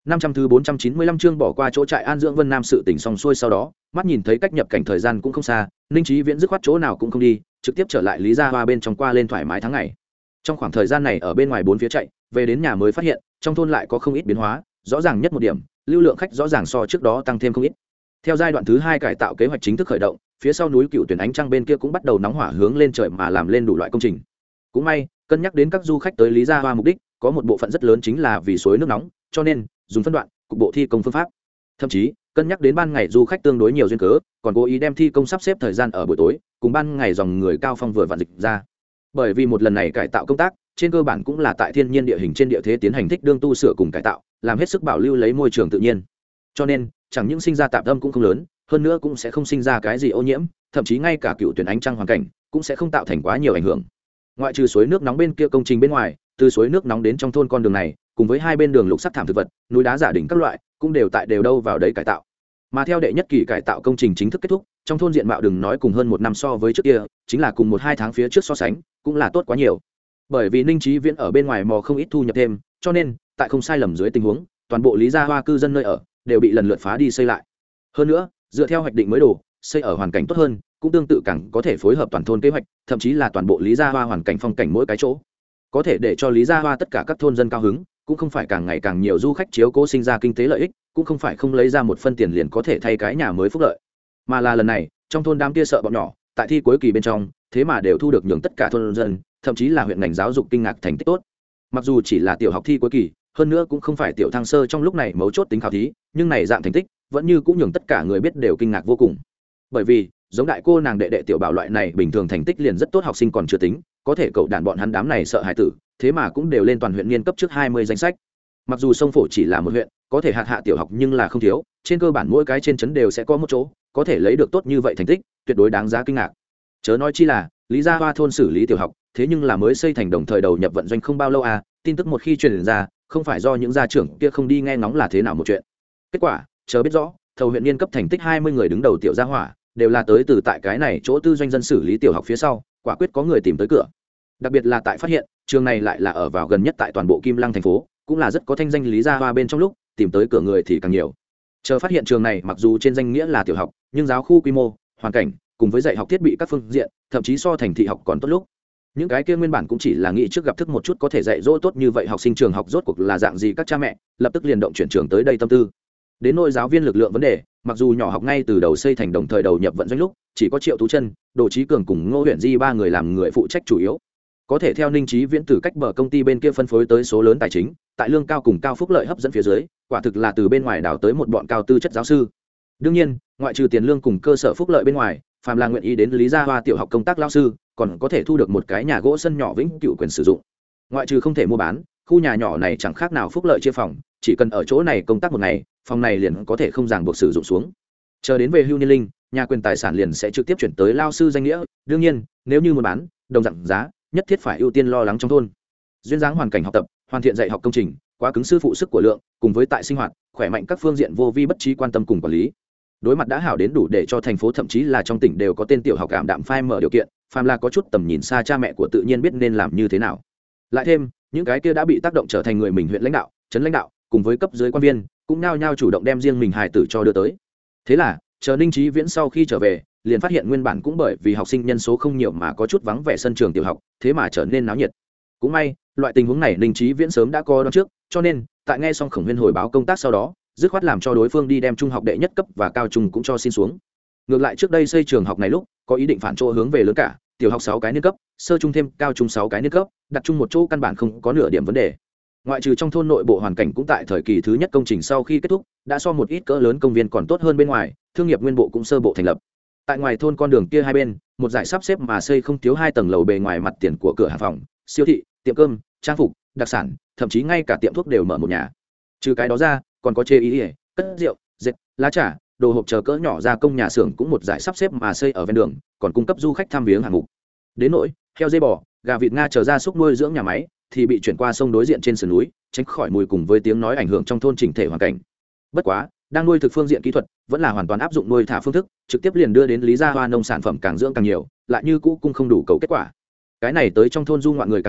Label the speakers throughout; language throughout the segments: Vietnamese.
Speaker 1: 500 thứ 495 chương bỏ qua chỗ trại an dưỡng Vân Nam sự tỉnh xong xuôi sau đó, mắt nhìn thấy cách nhập cảnh thời gian cũng không xa, Ninh Chí Viễn dứt khoát chỗ nào cũng không đi, trực tiếp trở lại Lý Gia Hoa bên trong qua lên thoải mái tháng ngày. Trong khoảng thời gian này ở bên ngoài bốn phía chạy, về đến nhà mới phát hiện, trong thôn lại có không ít biến hóa, rõ ràng nhất một điểm, lưu lượng khách rõ ràng so trước đó tăng thêm không ít. Theo giai đoạn thứ 2 cải tạo kế hoạch chính thức khởi động, phía sau núi Cựu Tuyển Ánh Trăng bên kia cũng bắt đầu nóng hỏa hướng lên trời mà làm lên đủ loại công trình. Cũng may, cân nhắc đến các du khách tới Lý Gia Hoa mục đích, có một bộ phận rất lớn chính là vì suối nước nóng, cho nên dùng phân đoạn cục bộ thi công phương pháp. Thậm chí, cân nhắc đến ban ngày du khách tương đối nhiều duyên cớ, còn cố ý đem thi công sắp xếp thời gian ở buổi tối, cùng ban ngày dòng người cao phong vừa vặn dịch ra. Bởi vì một lần này cải tạo công tác, trên cơ bản cũng là tại thiên nhiên địa hình trên địa thế tiến hành thích đương tu sửa cùng cải tạo, làm hết sức bảo lưu lấy môi trường tự nhiên. Cho nên, chẳng những sinh ra tạp âm cũng không lớn, hơn nữa cũng sẽ không sinh ra cái gì ô nhiễm, thậm chí ngay cả Cựu Tuyển Ánh Trăng hoàn cảnh cũng sẽ không tạo thành quá nhiều ảnh hưởng. Ngoại trừ suối nước nóng bên kia công trình bên ngoài, từ suối nước nóng đến trong thôn con đường này, cùng với hai bên đường lục sắc thảm thực vật, núi đá giả đỉnh các loại, cũng đều tại đều đâu vào đấy cải tạo. Mà theo đệ nhất kỳ cải tạo công trình chính thức kết thúc, trong thôn diện mạo đừng nói cùng hơn một năm so với trước kia, chính là cùng 1-2 tháng phía trước so sánh, cũng là tốt quá nhiều. Bởi vì Ninh Chí Viễn ở bên ngoài mò không ít thu nhập thêm, cho nên tại không sai lầm dưới tình huống, toàn bộ Lý Gia Hoa cư dân nơi ở đều bị lần lượt phá đi xây lại. Hơn nữa, dựa theo hoạch định mới đồ, xây ở hoàn cảnh tốt hơn, cũng tương tự càng có thể phối hợp toàn thôn kế hoạch, thậm chí là toàn bộ Lý Gia Hoa hoàn cảnh phong cảnh mỗi cái chỗ, có thể để cho Lý Gia Hoa tất cả các thôn dân cao hứng, cũng không phải càng ngày càng nhiều du khách chiếu cố sinh ra kinh tế lợi ích, cũng không phải không lấy ra một phân tiền liền có thể thay cái nhà mới phúc lợi, mà là lần này trong thôn đám kia sợ bọn nhỏ tại thi cuối kỳ bên trong, thế mà đều thu được nhường tất cả thôn dân, thậm chí là huyện ngành giáo dục kinh ngạc thành tích tốt. Mặc dù chỉ là tiểu học thi cuối kỳ, hơn nữa cũng không phải tiểu thăng sơ trong lúc này mấu chốt tính khảo thí, nhưng này dạng thành tích vẫn như cũng nhường tất cả người biết đều kinh ngạc vô cùng. Bởi vì giống đại cô nàng đệ đệ tiểu bảo loại này bình thường thành tích liền rất tốt học sinh còn chưa tính, có thể cậu đàn bọn hắn đám này sợ hãi tử, thế mà cũng đều lên toàn huyện niên cấp trước 20 danh sách. Mặc dù sông Phổ chỉ là một huyện, có thể hạ tiểu học nhưng là không thiếu, trên cơ bản mỗi cái trên trấn đều sẽ có một chỗ có thể lấy được tốt như vậy thành tích, tuyệt đối đáng giá kinh ngạc. Chớ nói chi là Lý Gia Hoa thôn xử lý tiểu học, thế nhưng là mới xây thành đồng thời đầu nhập vận doanh không bao lâu à, tin tức một khi truyền ra, không phải do những gia trưởng kia không đi nghe ngóng là thế nào một chuyện. Kết quả, chờ biết rõ, thầu huyện niên cấp thành tích 20 người đứng đầu tiểu gia hỏa, đều là tới từ tại cái này chỗ tư doanh dân xử lý tiểu học phía sau, quả quyết có người tìm tới cửa. Đặc biệt là tại phát hiện trường này lại là ở vào gần nhất tại toàn bộ Kim Lăng thành phố, cũng là rất có thanh danh Lý Gia Hoa bên trong lúc tìm tới cửa người thì càng nhiều. Chờ phát hiện trường này mặc dù trên danh nghĩa là tiểu học, nhưng giáo khu quy mô, hoàn cảnh cùng với dạy học thiết bị các phương diện, thậm chí so thành thị học còn tốt lúc. Những cái kia nguyên bản cũng chỉ là nghĩ trước gặp thức một chút có thể dạy dỗ tốt như vậy học sinh trường học rốt cuộc là dạng gì, các cha mẹ lập tức liền động chuyển trường tới đây tâm tư. Đến nội giáo viên lực lượng vấn đề, mặc dù nhỏ học ngay từ đầu xây thành đồng thời đầu nhập vận doanh lúc chỉ có Triệu Tú Chân, Đồ Chí Cường cùng Ngô Huyền Di ba người làm người phụ trách chủ yếu. Có thể theo Ninh Chí Viễn từ cách bờ công ty bên kia phân phối tới số lớn tài chính, tại lương cao cùng cao phúc lợi hấp dẫn phía dưới, quả thực là từ bên ngoài đào tới một bọn cao tư chất giáo sư. Đương nhiên, ngoại trừ tiền lương cùng cơ sở phúc lợi bên ngoài, phàm là nguyện ý đến Lý Gia Hoa tiểu học công tác lao sư, còn có thể thu được một cái nhà gỗ sân nhỏ vĩnh cửu quyền sử dụng. Ngoại trừ không thể mua bán, khu nhà nhỏ này chẳng khác nào phúc lợi chia phòng, chỉ cần ở chỗ này công tác một ngày, phòng này liền có thể không ràng buộc sử dụng xuống. Chờ đến về hưu niên linh, nhà quyền tài sản liền sẽ trực tiếp chuyển tới lao sư danh nghĩa. Đương nhiên, nếu như muốn bán, đồng dạng giá, nhất thiết phải ưu tiên lo lắng trong thôn. Duyên dáng hoàn cảnh học tập, hoàn thiện dạy học công trình, quá cứng sư phụ sức của lượng, cùng với tại sinh hoạt, khỏe mạnh các phương diện vô vi bất trí quan tâm cùng quản lý. Đối mặt đã hảo đến đủ để cho thành phố thậm chí là trong tỉnh đều có tên tiểu học cảm đạm phai mở điều kiện, phàm là có chút tầm nhìn xa cha mẹ của tự nhiên biết nên làm như thế nào. Lại thêm, những cái kia đã bị tác động trở thành người mình huyện lãnh đạo, trấn lãnh đạo, cùng với cấp dưới quan viên, cũng nao nhao chủ động đem riêng mình hài tử cho đưa tới. Thế là, chờ Ninh Chí Viễn sau khi trở về, liền phát hiện nguyên bản cũng bởi vì học sinh nhân số không nhiều mà có chút vắng vẻ sân trường tiểu học, thế mà trở nên náo nhiệt. Cũng may, loại tình huống này Ninh Chí Viễn sớm đã có đón trước, cho nên, tại nghe xong Khổng Huyên hồi báo công tác sau đó, dứt khoát làm cho đối phương đi đem trung học đệ nhất cấp và cao trung cũng cho xin xuống. Ngược lại trước đây xây trường học này lúc, có ý định phản chỗ hướng về lớn cả, tiểu học 6 cái niên cấp, sơ trung thêm cao trung 6 cái niên cấp, đặt chung một chỗ căn bản không có nửa điểm vấn đề. Ngoại trừ trong thôn nội bộ hoàn cảnh cũng tại thời kỳ thứ nhất công trình sau khi kết thúc, đã so một ít cỡ lớn công viên còn tốt hơn bên ngoài, thương nghiệp nguyên bộ cũng sơ bộ thành lập. Tại ngoài thôn con đường kia hai bên, một dải sắp xếp mà xây không thiếu 2 tầng lầu bề ngoài mặt tiền của cửa hàng phòng, siêu thị, tiệm cơm, trang phục, đặc sản, thậm chí ngay cả tiệm thuốc đều mở một nhà. Trừ cái đó ra, còn có chê ý, cất rượu, dệt, lá trà, đồ hộp chờ cỡ nhỏ gia công nhà xưởng cũng một dải sắp xếp mà xây ở ven đường, còn cung cấp du khách tham viếng hạng mục. Đến nỗi heo dê bò, gà vịt nga chờ gia súc nuôi dưỡng nhà máy thì bị chuyển qua sông đối diện trên sườn núi, tránh khỏi mùi cùng với tiếng nói ảnh hưởng trong thôn chỉnh thể hoàn cảnh. Bất quá, đang nuôi thực phương diện kỹ thuật vẫn là hoàn toàn áp dụng nuôi thả phương thức, trực tiếp liền đưa đến Lý Gia Hoa nông sản phẩm càng dưỡng càng nhiều, lại như cũ cung không đủ cầu kết quả. Cái này tới trong thôn du ngoạn người càng nhiều,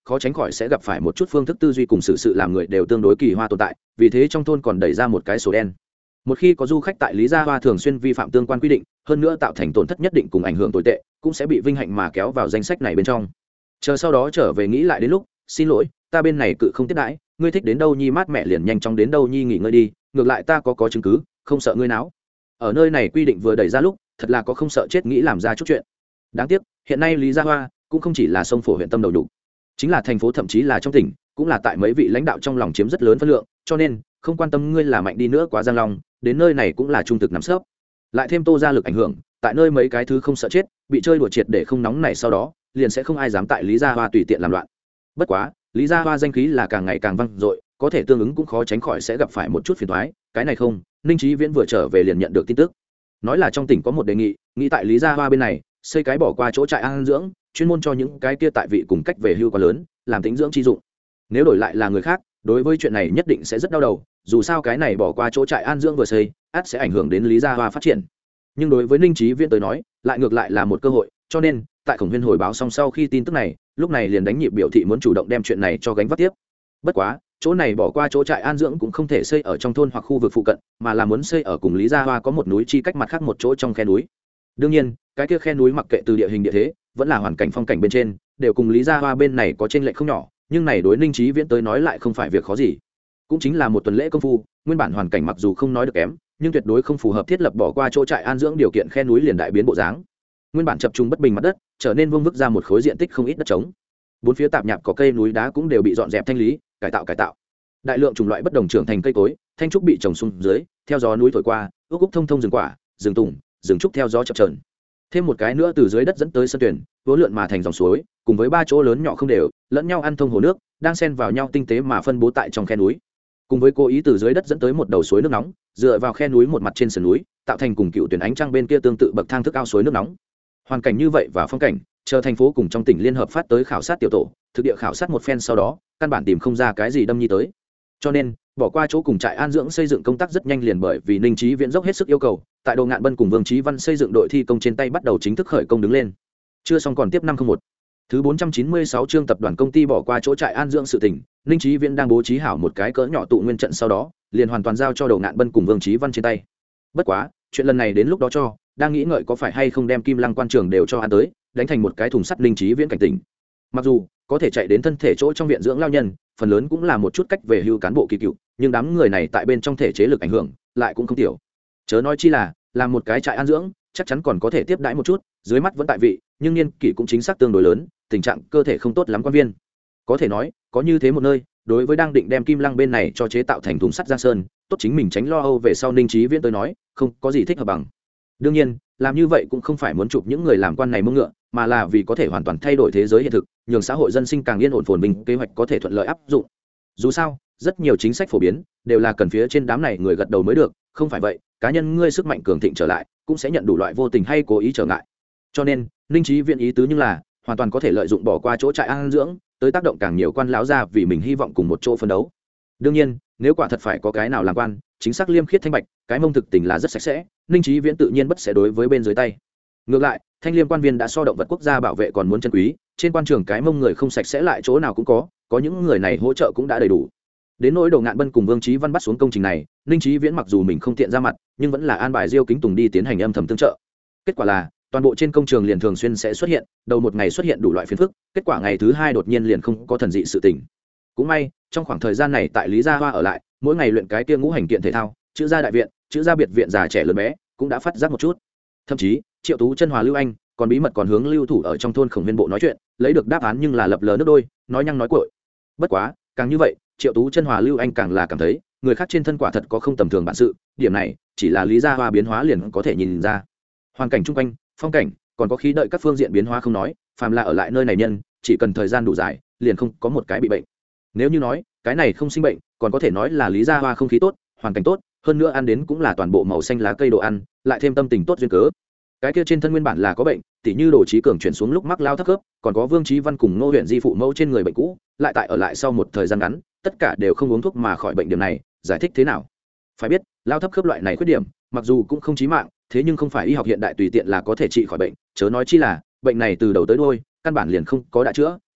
Speaker 1: khó tránh khỏi sẽ gặp phải một chút phương thức tư duy cùng sự làm người đều tương đối kỳ hoa tồn tại, vì thế trong thôn còn đẩy ra một cái sổ đen. Một khi có du khách tại Lý Gia Hoa thường xuyên vi phạm tương quan quy định, hơn nữa tạo thành tổn thất nhất định cùng ảnh hưởng tồi tệ, cũng sẽ bị vinh hạnh mà kéo vào danh sách này bên trong. Chờ sau đó trở về nghĩ lại đến lúc, xin lỗi, ta bên này cự không tiếp đãi, ngươi thích đến đâu nhi mát mẹ liền nhanh chóng đến đâu nhi nghỉ ngơi đi, ngược lại ta có chứng cứ, không sợ ngươi náo. Ở nơi này quy định vừa đẩy ra lúc, thật là có không sợ chết nghĩ làm ra chút chuyện. Đáng tiếc, hiện nay Lý Gia Hoa cũng không chỉ là sông Phổ huyện tâm đầu đủ, chính là thành phố thậm chí là trong tỉnh, cũng là tại mấy vị lãnh đạo trong lòng chiếm rất lớn phân lượng, cho nên không quan tâm ngươi là mạnh đi nữa quá giang long, đến nơi này cũng là trung thực nắm sấp. Lại thêm Tô gia lực ảnh hưởng, tại nơi mấy cái thứ không sợ chết, bị chơi đùa triệt để không nóng này sau đó, liền sẽ không ai dám tại Lý Gia Hoa tùy tiện làm loạn. Bất quá, Lý Gia Hoa danh khí là càng ngày càng vang dội, có thể tương ứng cũng khó tránh khỏi sẽ gặp phải một chút phiền toái, cái này không, Ninh Chí Viễn vừa trở về liền nhận được tin tức. Nói là trong tỉnh có một đề nghị, nghĩ tại Lý Gia Hoa bên này xây cái bỏ qua chỗ trại an dưỡng, chuyên môn cho những cái kia tại vị cùng cách về hưu quá lớn, làm tĩnh dưỡng chi dụng. Nếu đổi lại là người khác, đối với chuyện này nhất định sẽ rất đau đầu, dù sao cái này bỏ qua chỗ trại an dưỡng vừa xây, ắt sẽ ảnh hưởng đến Lý Gia Hoa phát triển. Nhưng đối với Ninh Chí Viễn tới nói, lại ngược lại là một cơ hội, cho nên tại Khổng Huyên hồi báo xong sau khi tin tức này, lúc này liền đánh nhịp biểu thị muốn chủ động đem chuyện này cho gánh vác tiếp. Bất quá, chỗ này bỏ qua chỗ trại an dưỡng cũng không thể xây ở trong thôn hoặc khu vực phụ cận, mà là muốn xây ở cùng Lý Gia Hoa có một núi chi cách mặt khác một chỗ trong khe núi. Đương nhiên, cái kia khe núi mặc kệ từ địa hình địa thế, vẫn là hoàn cảnh phong cảnh bên trên, đều cùng Lý Gia Hoa bên này có chênh lệch không nhỏ, nhưng này đối Ninh Chí Viễn tới nói lại không phải việc khó gì. Cũng chính là một tuần lễ công phu, nguyên bản hoàn cảnh mặc dù không nói được kém, nhưng tuyệt đối không phù hợp thiết lập bỏ qua chỗ trại an dưỡng điều kiện khe núi liền đại biến bộ dáng. Nguyên bản chập trùng bất bình mặt đất, trở nên vuông vức ra một khối diện tích không ít đất trống. Bốn phía tạp nhạp có cây núi đá cũng đều bị dọn dẹp thanh lý, cải tạo. Đại lượng chủng loại bất đồng trưởng thành cây cối, thanh trúc bị trồng xuống dưới, theo gió núi thổi qua, ước úc thông rừng quả, rừng tùng, rừng trúc theo gió chập chờn. Thêm một cái nữa từ dưới đất dẫn tới sân tuyển, vốn lượn mà thành dòng suối, cùng với ba chỗ lớn nhỏ không đều, lẫn nhau ăn thông hồ nước, đang xen vào nhau tinh tế mà phân bố tại trong khe núi. Cùng với cố ý từ dưới đất dẫn tới một đầu suối nước nóng, dựa vào khe núi một mặt trên sườn núi, tạo thành cùng cựu tuyển ánh trăng bên kia tương tự bậc thang thức ao suối nước nóng. Hoàn cảnh như vậy và phong cảnh, chờ thành phố cùng trong tỉnh liên hợp phát tới khảo sát tiểu tổ, thực địa khảo sát một phen sau đó, căn bản tìm không ra cái gì đâm nhi tới. Cho nên, bỏ qua chỗ cùng trại an dưỡng xây dựng công tác rất nhanh liền, bởi vì Ninh Chí Viễn dốc hết sức yêu cầu, tại Đồ Ngạn Bân cùng Vương Chí Văn xây dựng đội thi công trên tay bắt đầu chính thức khởi công đứng lên. Chưa xong còn tiếp 501. Thứ 496 chương tập đoàn công ty bỏ qua chỗ trại an dưỡng sự tỉnh, Ninh Chí Viễn đang bố trí hảo một cái cỡ nhỏ tụ nguyên trận sau đó, liền hoàn toàn giao cho Đồ Ngạn Bân cùng Vương Chí Văn trên tay. Bất quá, chuyện lần này đến lúc đó cho, đang nghĩ ngợi có phải hay không đem Kim Lăng quan trường đều cho ăn tới, đánh thành một cái thùng sắt. Ninh Chí Viễn cảnh tỉnh. Mặc dù có thể chạy đến thân thể chỗ trong viện dưỡng lao nhân, phần lớn cũng là một chút cách về hưu cán bộ kỳ cựu, nhưng đám người này tại bên trong thể chế lực ảnh hưởng lại cũng không tiểu. Chớ nói chi là làm một cái trại an dưỡng, chắc chắn còn có thể tiếp đãi một chút, dưới mắt vẫn tại vị, nhưng niên kỷ cũng chính xác tương đối lớn, tình trạng cơ thể không tốt lắm quan viên. Có thể nói, có như thế một nơi, đối với đang định đem Kim Lăng bên này cho chế tạo thành thùng sắt Giang Sơn, tốt chính mình tránh lo âu về sau Ninh Chí Viễn tới nói, không có gì thích hợp bằng. Đương nhiên, làm như vậy cũng không phải muốn chụp những người làm quan này mông ngựa, mà là vì có thể hoàn toàn thay đổi thế giới hiện thực, nhường xã hội dân sinh càng yên ổn phồn vinh, kế hoạch có thể thuận lợi áp dụng. Dù sao, rất nhiều chính sách phổ biến đều là cần phía trên đám này người gật đầu mới được, không phải vậy, cá nhân ngươi sức mạnh cường thịnh trở lại, cũng sẽ nhận đủ loại vô tình hay cố ý trở ngại. Cho nên, Ninh Chí Viễn ý tứ nhưng là hoàn toàn có thể lợi dụng bỏ qua chỗ trại an dưỡng, tới tác động càng nhiều quan lão gia vì mình hy vọng cùng một chỗ phân đấu. Đương nhiên, nếu quả thật phải có cái nào làm quan, chính xác liêm khiết thanh bạch, cái mông thực tình là rất sạch sẽ, Ninh Chí Viễn tự nhiên bất sẽ đối với bên dưới tay. Ngược lại, thanh liêm quan viên đã so động vật quốc gia bảo vệ còn muốn chân quý, trên quan trường cái mông người không sạch sẽ lại chỗ nào cũng có những người này hỗ trợ cũng đã đầy đủ. Đến nỗi Đồ Ngạn Bân cùng Vương Chí Văn bắt xuống công trình này, Ninh Chí Viễn mặc dù mình không tiện ra mặt, nhưng vẫn là an bài Diêu Kính Tùng đi tiến hành âm thầm tương trợ. Kết quả là, toàn bộ trên công trường liền thường xuyên sẽ xuất hiện, đầu một ngày xuất hiện đủ loại phiền phức, kết quả ngày thứ hai đột nhiên liền không có thần dị sự tình. Cũng may, trong khoảng thời gian này tại Lý Gia Hoa ở lại, mỗi ngày luyện cái kia ngũ hành kiện thể thao, chữ gia đại viện, chữ gia biệt viện già trẻ lớn bé, cũng đã phát giác một chút. Thậm chí, Triệu Tú Chân Hòa Lưu Anh còn bí mật còn hướng lưu thủ ở trong thôn Khổng Huyên bộ nói chuyện, lấy được đáp án nhưng là lập lờ nước đôi, nói nhăng nói cuội. Bất quá, càng như vậy, Triệu Tú Chân Hòa Lưu Anh càng là cảm thấy, người khác trên thân quả thật có không tầm thường bản sự, điểm này chỉ là Lý Gia Hoa biến hóa liền có thể nhìn ra. Hoàn cảnh chung quanh, phong cảnh, còn có khí đợi các phương diện biến hóa không nói, phàm là ở lại nơi này nhân, chỉ cần thời gian đủ dài, liền không có một cái bị bệnh. Nếu như nói, cái này không sinh bệnh, còn có thể nói là Lý Gia Hoa không khí tốt, hoàn cảnh tốt, hơn nữa ăn đến cũng là toàn bộ màu xanh lá cây đồ ăn, lại thêm tâm tình tốt duyên cớ. Cái kia trên thân nguyên bản là có bệnh, tỉ như Đồ Chí Cường chuyển xuống lúc mắc lao thấp khớp, còn có Vương Chí Văn cùng Ngô Huyện Di phụ mẫu trên người bệnh cũ, lại tại ở lại sau một thời gian ngắn, tất cả đều không uống thuốc mà khỏi bệnh. Điểm này, giải thích thế nào? Phải biết, lao thấp khớp loại này khuyết điểm, mặc dù cũng không chí mạng, thế nhưng không phải y học hiện đại tùy tiện là có thể trị khỏi bệnh, chớ nói chi là bệnh này từ đầu tới đuôi, căn bản liền không có đã chữa,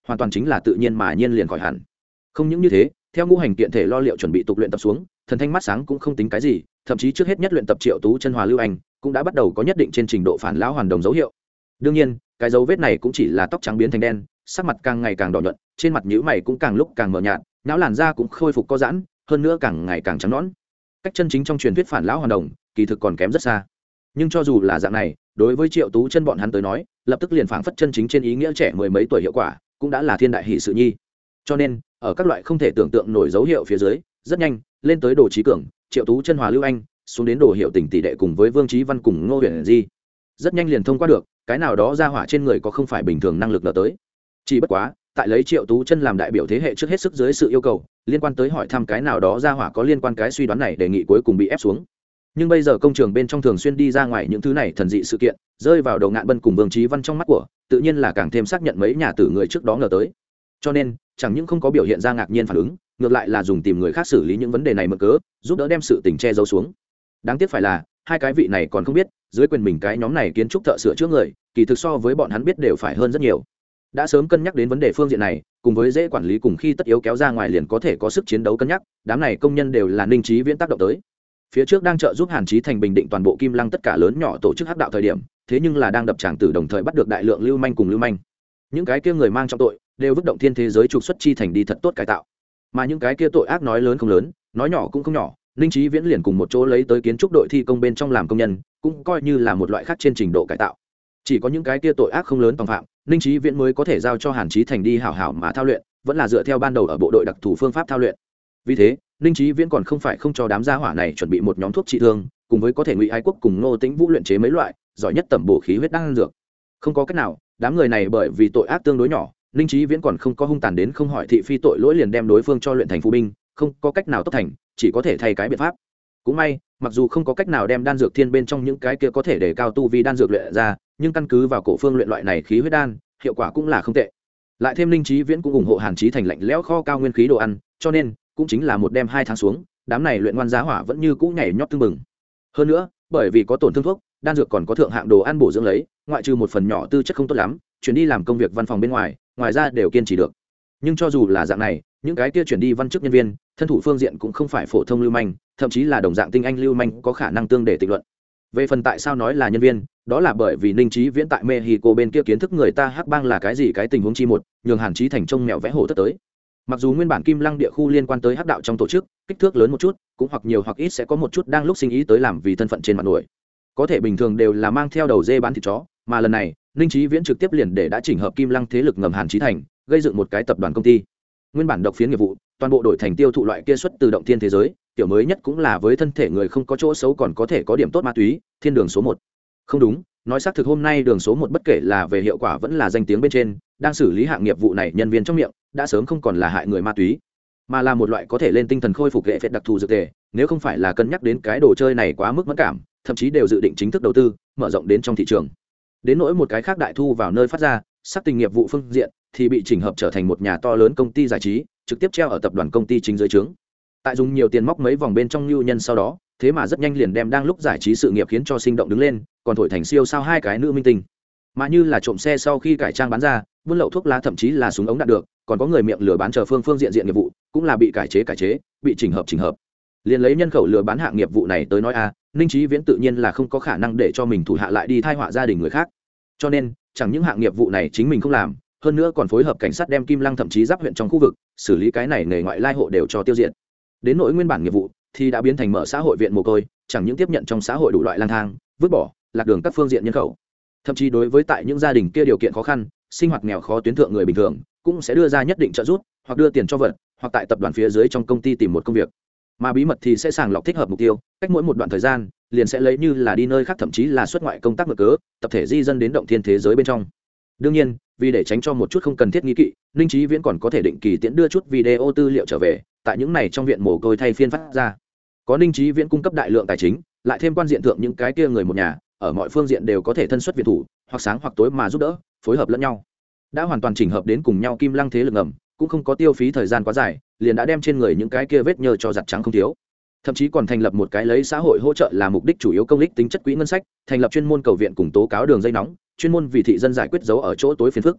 Speaker 1: hoàn toàn chính là tự nhiên mà nhiên liền khỏi hẳn. Không những như thế, theo ngũ hành kiện thể lo liệu chuẩn bị tục luyện tập xuống, thần thanh mắt sáng cũng không tính cái gì, thậm chí trước hết nhất luyện tập Triệu Tú chân Hòa Lưu Anh cũng đã bắt đầu có nhất định trên trình độ phản lão hoàn đồng dấu hiệu. Đương nhiên, cái dấu vết này cũng chỉ là tóc trắng biến thành đen, sắc mặt càng ngày càng đỏ nhuận, trên mặt nhíu mày cũng càng lúc càng mờ nhạt, não làn da cũng khôi phục co giãn, hơn nữa càng ngày càng trắng nõn. Cách chân chính trong truyền thuyết phản lão hoàn đồng, kỳ thực còn kém rất xa. Nhưng cho dù là dạng này, đối với Triệu Tú chân bọn hắn tới nói, lập tức liền phảng phất chân chính trên ý nghĩa trẻ mười mấy tuổi hiệu quả, cũng đã là thiên đại hỷ sự nhi. Cho nên, ở các loại không thể tưởng tượng nổi dấu hiệu phía dưới, rất nhanh lên tới Đồ Chí Cường, Triệu Tú chân Hòa Lưu Anh, xuống đến Đồ Hiệu Tỉnh tỷ đệ cùng với Vương Chí Văn cùng Ngô Huyền Di. Rất nhanh liền thông qua được, cái nào đó ra hỏa trên người có không phải bình thường năng lực lờ tới. Chỉ bất quá, tại lấy Triệu Tú chân làm đại biểu thế hệ trước hết sức dưới sự yêu cầu, liên quan tới hỏi thăm cái nào đó ra hỏa có liên quan cái suy đoán này, đề nghị cuối cùng bị ép xuống. Nhưng bây giờ công trường bên trong thường xuyên đi ra ngoài những thứ này thần dị sự kiện, rơi vào đầu Ngạn Bân cùng Vương Chí Văn trong mắt của, tự nhiên là càng thêm xác nhận mấy nhà tử người trước đó ngờ tới. Cho nên, chẳng những không có biểu hiện ra ngạc nhiên phản ứng, ngược lại là dùng tìm người khác xử lý những vấn đề này mượn cớ, giúp đỡ đem sự tình che giấu xuống. Đáng tiếc phải là, hai cái vị này còn không biết, dưới quyền mình cái nhóm này kiến trúc thợ sửa chữa người, kỳ thực so với bọn hắn biết đều phải hơn rất nhiều. Đã sớm cân nhắc đến vấn đề phương diện này, cùng với dễ quản lý cùng khi tất yếu kéo ra ngoài liền có thể có sức chiến đấu cân nhắc, đám này công nhân đều là Ninh Chí Viễn tác động tới. Phía trước đang trợ giúp Hàn Chí Thành bình định toàn bộ Kim Lăng tất cả lớn nhỏ tổ chức hắc đạo thời điểm, thế nhưng là đang đập tràng tử đồng thời bắt được đại lượng lưu manh cùng lưu manh. Những cái kia người mang trọng tội đều vứt động thiên thế giới trục xuất chi thành đi thật tốt cải tạo. Mà những cái kia tội ác nói lớn không lớn, nói nhỏ cũng không nhỏ, Ninh Chí Viễn liền cùng một chỗ lấy tới kiến trúc đội thi công bên trong làm công nhân, cũng coi như là một loại khác trên trình độ cải tạo. Chỉ có những cái kia tội ác không lớn tòng phạm, Ninh Chí Viễn mới có thể giao cho Hàn Chí Thành đi hảo hảo mà thao luyện, vẫn là dựa theo ban đầu ở bộ đội đặc thù phương pháp thao luyện. Vì thế, Ninh Chí Viễn còn không phải không cho đám gia hỏa này chuẩn bị một nhóm thuốc trị thương, cùng với có thể Ngụy Ái Quốc cùng Ngô Tĩnh Vũ luyện chế mấy loại giỏi nhất tẩm bổ khí huyết đan dược. Không có cách nào, đám người này bởi vì tội ác tương đối nhỏ, Ninh Chí Viễn còn không có hung tàn đến không hỏi thị phi tội lỗi liền đem đối phương cho luyện thành phù binh, không có cách nào tốc thành, chỉ có thể thay cái biện pháp. Cũng may, mặc dù không có cách nào đem đan dược thiên bên trong những cái kia có thể để cao tu vi đan dược luyện ra, nhưng căn cứ vào cổ phương luyện loại này khí huyết đan, hiệu quả cũng là không tệ. Lại thêm Ninh Chí Viễn cũng ủng hộ Hàn Chí Thành lạnh lẽo kho cao nguyên khí đồ ăn, cho nên cũng chính là một đêm 2 tháng xuống, đám này luyện ngoan giá hỏa vẫn như cũ nhảy nhót tương mừng. Hơn nữa, bởi vì có tổn thương thuốc, đan dược còn có thượng hạng đồ ăn bổ dưỡng lấy, ngoại trừ một phần nhỏ tư chất không tốt lắm, chuyển đi làm công việc văn phòng bên ngoài, ngoài ra đều kiên trì được. Nhưng cho dù là dạng này, những cái kia chuyển đi văn chức nhân viên, thân thủ phương diện cũng không phải phổ thông lưu manh, thậm chí là đồng dạng tinh anh lưu manh có khả năng tương để tịch luận. Về phần tại sao nói là nhân viên, đó là bởi vì Ninh Chí Viễn tại Mexico bên kia kiến thức người ta hắc bang là cái gì cái tình huống chi một, nhường Hàn Chí Thành trông mèo vẽ hổ tất tới. Mặc dù nguyên bản Kim Lăng địa khu liên quan tới hắc đạo trong tổ chức, kích thước lớn một chút, cũng hoặc nhiều hoặc ít sẽ có một chút đang lúc sinh ý tới làm vì thân phận trên mặt nổi. Có thể bình thường đều là mang theo đầu dê bán thịt chó, mà lần này, Ninh Chí Viễn trực tiếp liền để đã chỉnh hợp Kim Lăng thế lực ngầm Hàn Chí Thành, gây dựng một cái tập đoàn công ty. Nguyên bản độc phiến nghiệp vụ, toàn bộ đổi thành tiêu thụ loại kia xuất từ động thiên thế giới, tiểu mới nhất cũng là với thân thể người không có chỗ xấu còn có thể có điểm tốt ma túy, thiên đường số 1. Không đúng, nói xác thực hôm nay đường số 1 bất kể là về hiệu quả vẫn là danh tiếng bên trên, đang xử lý hạng nghiệp vụ này nhân viên trong miệng, đã sớm không còn là hại người ma túy, mà là một loại có thể lên tinh thần khôi phục hệ phệ đặc thù dược tề, nếu không phải là cân nhắc đến cái đồ chơi này quá mức mẫn cảm, thậm chí đều dự định chính thức đầu tư, mở rộng đến trong thị trường. Đến nỗi một cái khác đại thu vào nơi phát ra, sắc tình nghiệp vụ phương diện thì bị chỉnh hợp trở thành một nhà to lớn công ty giải trí, trực tiếp treo ở tập đoàn công ty chính dưới trướng. Tại dùng nhiều tiền móc mấy vòng bên trong lưu nhân sau đó, thế mà rất nhanh liền đem đang lúc giải trí sự nghiệp khiến cho sinh động đứng lên, còn thổi thành siêu sao hai cái nữ minh tinh. Mà như là trộm xe sau khi cải trang bán ra, buôn lậu thuốc lá thậm chí là súng ống đạn được, còn có người miệng lừa bán chờ phương diện nghiệp vụ, cũng là bị cải chế, bị chỉnh hợp. Liền lấy nhân khẩu lừa bán hạng nghiệp vụ này tới nói Ninh Chí Viễn tự nhiên là không có khả năng để cho mình thủ hạ lại đi thai họa gia đình người khác. Cho nên, chẳng những hạng nghiệp vụ này chính mình không làm, hơn nữa còn phối hợp cảnh sát đem Kim Lăng thậm chí giáp huyện trong khu vực, xử lý cái này nghề ngoại lai hộ đều cho tiêu diệt. Đến nỗi nguyên bản nghiệp vụ thì đã biến thành mở xã hội viện mồ côi, chẳng những tiếp nhận trong xã hội đủ loại lang thang, vứt bỏ, lạc đường các phương diện nhân khẩu. Thậm chí đối với tại những gia đình kia điều kiện khó khăn, sinh hoạt nghèo khó tuyến thượng người bình thường, cũng sẽ đưa ra nhất định trợ giúp, hoặc đưa tiền cho vật, hoặc tại tập đoàn phía dưới trong công ty tìm một công việc. Mà bí mật thì sẽ sàng lọc thích hợp mục tiêu, cách mỗi một đoạn thời gian, liền sẽ lấy như là đi nơi khác thậm chí là xuất ngoại công tác mượn cớ, tập thể di dân đến động thiên thế giới bên trong. Đương nhiên, vì để tránh cho một chút không cần thiết nghi kỵ, Ninh Chí Viễn còn có thể định kỳ tiễn đưa chút video tư liệu trở về, tại những này trong viện mồ côi thay phiên phát ra. Có Ninh Chí Viễn cung cấp đại lượng tài chính, lại thêm quan diện thượng những cái kia người một nhà, ở mọi phương diện đều có thể thân xuất viện thủ, hoặc sáng hoặc tối mà giúp đỡ, phối hợp lẫn nhau. Đã hoàn toàn chỉnh hợp đến cùng nhau Kim Lăng thế lực ngầm, cũng không có tiêu phí thời gian quá dài, liền đã đem trên người những cái kia vết nhơ cho giặt trắng không thiếu. Thậm chí còn thành lập một cái lấy xã hội hỗ trợ là mục đích chủ yếu công lý tính chất quỹ ngân sách, thành lập chuyên môn cầu viện cùng tố cáo đường dây nóng, chuyên môn vì thị dân giải quyết dấu ở chỗ tối phiền phức.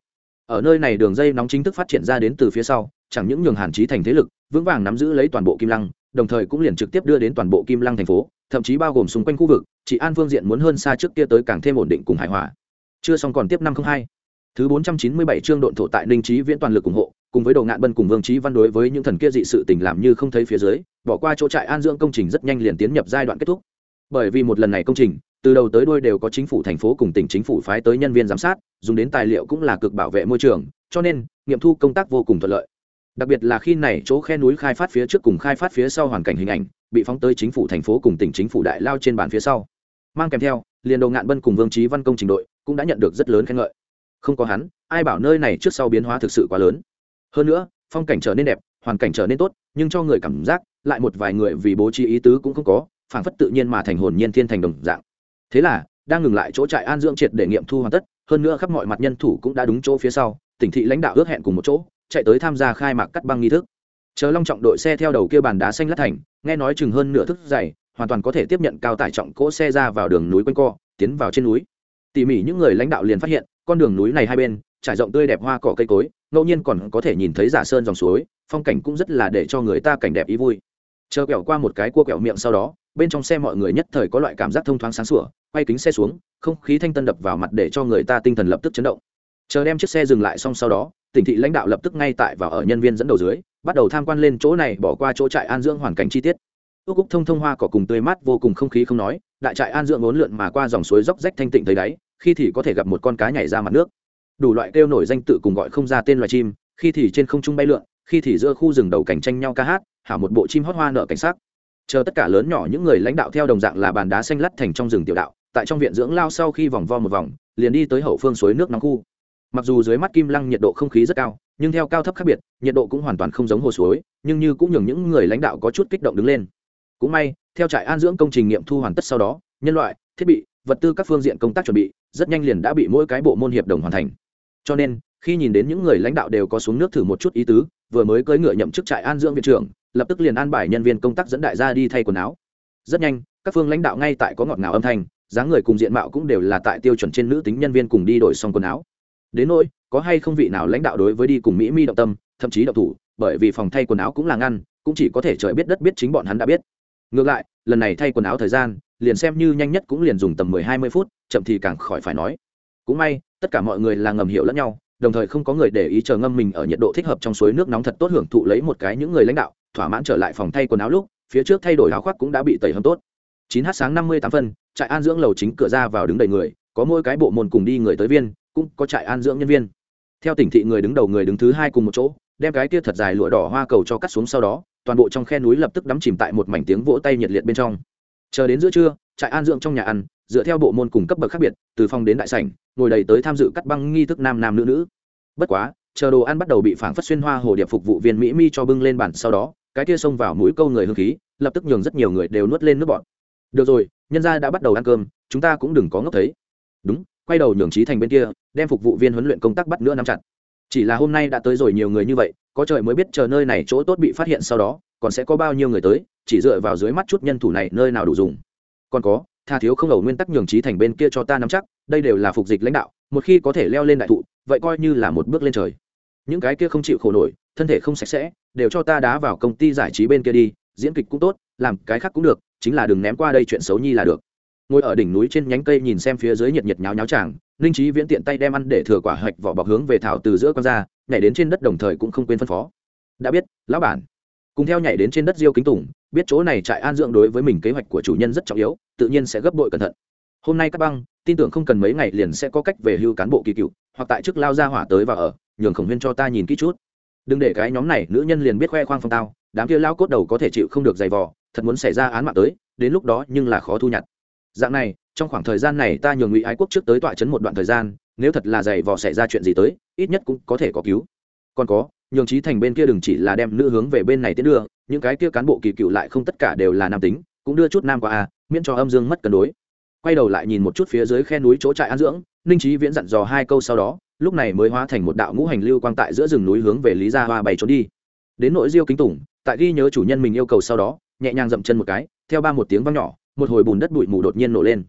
Speaker 1: ở nơi này đường dây nóng chính thức phát triển ra đến từ phía sau, chẳng những nhường Hàn Chí Thành thế lực vững vàng nắm giữ lấy toàn bộ Kim Lăng, đồng thời cũng liền trực tiếp đưa đến toàn bộ Kim Lăng thành phố, thậm chí bao gồm xung quanh khu vực, trị an phương diện muốn hơn xa trước kia tới càng thêm ổn định cùng hài hòa. Chưa xong còn tiếp 502. Thứ 497 chương độn thổ tại Ninh Chí Viễn toàn lực ủng hộ, cùng với Đồ Ngạn Bân cùng Vương Chí Văn đối với những thần kia dị sự tình làm như không thấy phía dưới, bỏ qua chỗ trại an dưỡng công trình rất nhanh liền tiến nhập giai đoạn kết thúc. Bởi vì một lần này công trình, từ đầu tới đuôi đều có chính phủ thành phố cùng tỉnh chính phủ phái tới nhân viên giám sát, dùng đến tài liệu cũng là cực bảo vệ môi trường, cho nên nghiệm thu công tác vô cùng thuận lợi. Đặc biệt là khi này chỗ khe núi khai phát phía trước cùng khai phát phía sau hoàn cảnh hình ảnh bị phóng tới chính phủ thành phố cùng tỉnh chính phủ đại lao trên bàn phía sau, mang kèm theo liền Đồ Ngạn Bân cùng Vương Chí Văn công trình đội cũng đã nhận được rất lớn khen ngợi. Không có hắn, ai bảo nơi này trước sau biến hóa thực sự quá lớn. Hơn nữa, phong cảnh trở nên đẹp, hoàn cảnh trở nên tốt, nhưng cho người cảm giác lại một vài người vì bố trí ý tứ cũng không có, phảng phất tự nhiên mà thành hồn nhiên thiên thành đồng dạng. Thế là, đang ngừng lại chỗ trại an dưỡng triệt để nghiệm thu hoàn tất, hơn nữa khắp mọi mặt nhân thủ cũng đã đúng chỗ phía sau, tỉnh thị lãnh đạo ước hẹn cùng một chỗ, chạy tới tham gia khai mạc cắt băng nghi thức. Chờ long trọng đội xe theo đầu kia bàn đá xanh lát thành, nghe nói chừng hơn nửa thước dày, hoàn toàn có thể tiếp nhận cao tải trọng cỗ xe ra vào đường núi quanh co, tiến vào trên núi. Tỉ mỉ những người lãnh đạo liền phát hiện, con đường núi này hai bên trải rộng tươi đẹp hoa cỏ cây cối, ngẫu nhiên còn có thể nhìn thấy giả sơn dòng suối, phong cảnh cũng rất là để cho người ta cảnh đẹp ý vui. Chờ quẹo qua một cái cua quẹo miệng sau đó, bên trong xe mọi người nhất thời có loại cảm giác thông thoáng sáng sủa, quay kính xe xuống, không khí thanh tân đập vào mặt để cho người ta tinh thần lập tức chấn động. Chờ đem chiếc xe dừng lại xong sau đó, tỉnh thị lãnh đạo lập tức ngay tại vào ở nhân viên dẫn đầu dưới, bắt đầu tham quan lên chỗ này bỏ qua chỗ trại an dưỡng hoàn cảnh chi tiết. Úc Úc thông thông hoa cỏ cùng tươi mát vô cùng không khí không nói, đại trại an dưỡng uốn lượn mà qua dòng suối róc rách thanh tịnh thấy đáy, khi thì có thể gặp một con cá nhảy ra mặt nước. Đủ loại kêu nổi danh tự cùng gọi không ra tên loài chim, khi thì trên không trung bay lượn, khi thì giữa khu rừng đầu cảnh tranh nhau ca hát, hảo một bộ chim hót hoa nở cảnh sắc. Chờ tất cả lớn nhỏ những người lãnh đạo theo đồng dạng là bàn đá xanh lắt thành trong rừng tiểu đạo, tại trong viện dưỡng lao sau khi vòng vo một vòng, liền đi tới hậu phương suối nước nóng khu. Mặc dù dưới mắt Kim Lăng nhiệt độ không khí rất cao, nhưng theo cao thấp khác biệt, nhiệt độ cũng hoàn toàn không giống hồ suối, nhưng như cũng nhường những người lãnh đạo có chút kích động đứng lên. Cũng may, theo trại an dưỡng công trình nghiệm thu hoàn tất sau đó, nhân loại, thiết bị, vật tư các phương diện công tác chuẩn bị, rất nhanh liền đã bị mỗi cái bộ môn hiệp đồng hoàn thành. Cho nên, khi nhìn đến những người lãnh đạo đều có xuống nước thử một chút ý tứ, vừa mới cưỡi ngựa nhậm chức trại an dưỡng viện trưởng, lập tức liền an bài nhân viên công tác dẫn đại gia đi thay quần áo. Rất nhanh, các phương lãnh đạo ngay tại có ngọt ngào âm thanh, dáng người cùng diện mạo cũng đều là tại tiêu chuẩn trên nữ tính nhân viên cùng đi đổi xong quần áo. Đến nỗi có hay không vị nào lãnh đạo đối với đi cùng Mỹ Mi động tâm, thậm chí động thủ, bởi vì phòng thay quần áo cũng là ngăn, cũng chỉ có thể trời biết đất biết chính bọn hắn đã biết. Ngược lại, lần này thay quần áo thời gian, liền xem như nhanh nhất cũng liền dùng tầm 10-20 phút, chậm thì càng khỏi phải nói. Cũng may, tất cả mọi người là ngầm hiểu lẫn nhau, đồng thời không có người để ý chờ ngâm mình ở nhiệt độ thích hợp trong suối nước nóng thật tốt hưởng thụ lấy một cái những người lãnh đạo, thỏa mãn trở lại phòng thay quần áo lúc, phía trước thay đổi áo khoác cũng đã bị tẩy hâm tốt. 9h sáng 58 phân, trại an dưỡng lầu chính cửa ra vào đứng đầy người, có mỗi cái bộ môn cùng đi người tới viên, cũng có trại an dưỡng nhân viên. Theo tỉnh thị người đứng đầu người đứng thứ hai cùng một chỗ, đem cái kia thật dài lụa đỏ hoa cầu cho cắt xuống sau đó, toàn bộ trong khe núi lập tức đắm chìm tại một mảnh tiếng vỗ tay nhiệt liệt bên trong. Chờ đến giữa trưa, trại an dưỡng trong nhà ăn, dựa theo bộ môn cùng cấp bậc khác biệt, từ phòng đến đại sảnh, ngồi đầy tới tham dự cắt băng nghi thức nam nam nữ nữ. Bất quá, chờ đồ ăn bắt đầu bị phảng phất xuyên hoa hồ điệp phục vụ viên Mỹ Mi cho bưng lên bàn sau đó, cái kia xông vào mũi câu người hương khí, lập tức nhường rất nhiều người đều nuốt lên nước bọt. Được rồi, nhân gia đã bắt đầu ăn cơm, chúng ta cũng đừng có ngốc thấy. Đúng, quay đầu nhường Chí Thành bên kia, đem phục vụ viên huấn luyện công tác bắt nữa nắm chặt. Chỉ là hôm nay đã tới rồi nhiều người như vậy, có trời mới biết chờ nơi này chỗ tốt bị phát hiện sau đó, còn sẽ có bao nhiêu người tới, chỉ dựa vào dưới mắt chút nhân thủ này nơi nào đủ dùng. Còn có, tha thiếu không ẩu nguyên tắc nhường Chí Thành bên kia cho ta nắm chắc, đây đều là phục dịch lãnh đạo, một khi có thể leo lên đại thụ, vậy coi như là một bước lên trời. Những cái kia không chịu khổ nổi, thân thể không sạch sẽ, đều cho ta đá vào công ty giải trí bên kia đi, diễn kịch cũng tốt, làm cái khác cũng được, chính là đừng ném qua đây chuyện xấu nhi là được. Ngồi ở đỉnh núi trên nhánh cây nhìn xem phía dưới nhiệt nhiệt nháo nháo chàng, Ninh Chí Viễn tiện tay đem ăn để thừa quả hạch vỏ bọc hướng về thảo từ giữa con ra, nhảy đến trên đất đồng thời cũng không quên phân phó. Đã biết, lão bản. Cùng theo nhảy đến trên đất Diêu Kính Tùng, biết chỗ này trại an dưỡng đối với mình kế hoạch của chủ nhân rất trọng yếu, tự nhiên sẽ gấp bội cẩn thận. Hôm nay cắt băng, tin tưởng không cần mấy ngày liền sẽ có cách về hưu cán bộ kỳ cựu, hoặc tại chức lao ra hỏa tới và ở, nhường Khổng Huyên cho ta nhìn kỹ chút. Đừng để cái nhóm này nữ nhân liền biết khoe khoang phong tao, đám kia lao cốt đầu có thể chịu không được dày vò, thật muốn xảy ra án mạng tới, đến lúc đó nhưng là khó thu nhặt. Dạng này, trong khoảng thời gian này ta nhường Ngụy Ái Quốc trước tới tọa trấn một đoạn thời gian, nếu thật là dày vò xảy ra chuyện gì tới, ít nhất cũng có thể có cứu. Còn có, nhường Chí Thành bên kia đừng chỉ là đem nữ hướng về bên này tiến đưa, những cái kia cán bộ kỳ cựu lại không tất cả đều là nam tính, cũng đưa chút nam qua a, miễn cho âm dương mất cân đối. Quay đầu lại nhìn một chút phía dưới khe núi chỗ trại an dưỡng, Ninh Chí Viễn dặn dò hai câu sau đó, lúc này mới hóa thành một đạo ngũ hành lưu quang tại giữa rừng núi hướng về Lý Gia Hoa bay trốn đi. Đến nội Diêu Kính Tùng, tại ghi nhớ chủ nhân mình yêu cầu sau đó, nhẹ nhàng dậm chân một cái, theo ba một tiếng vang nhỏ, một hồi bùn đất bụi mù đột nhiên nổ lên.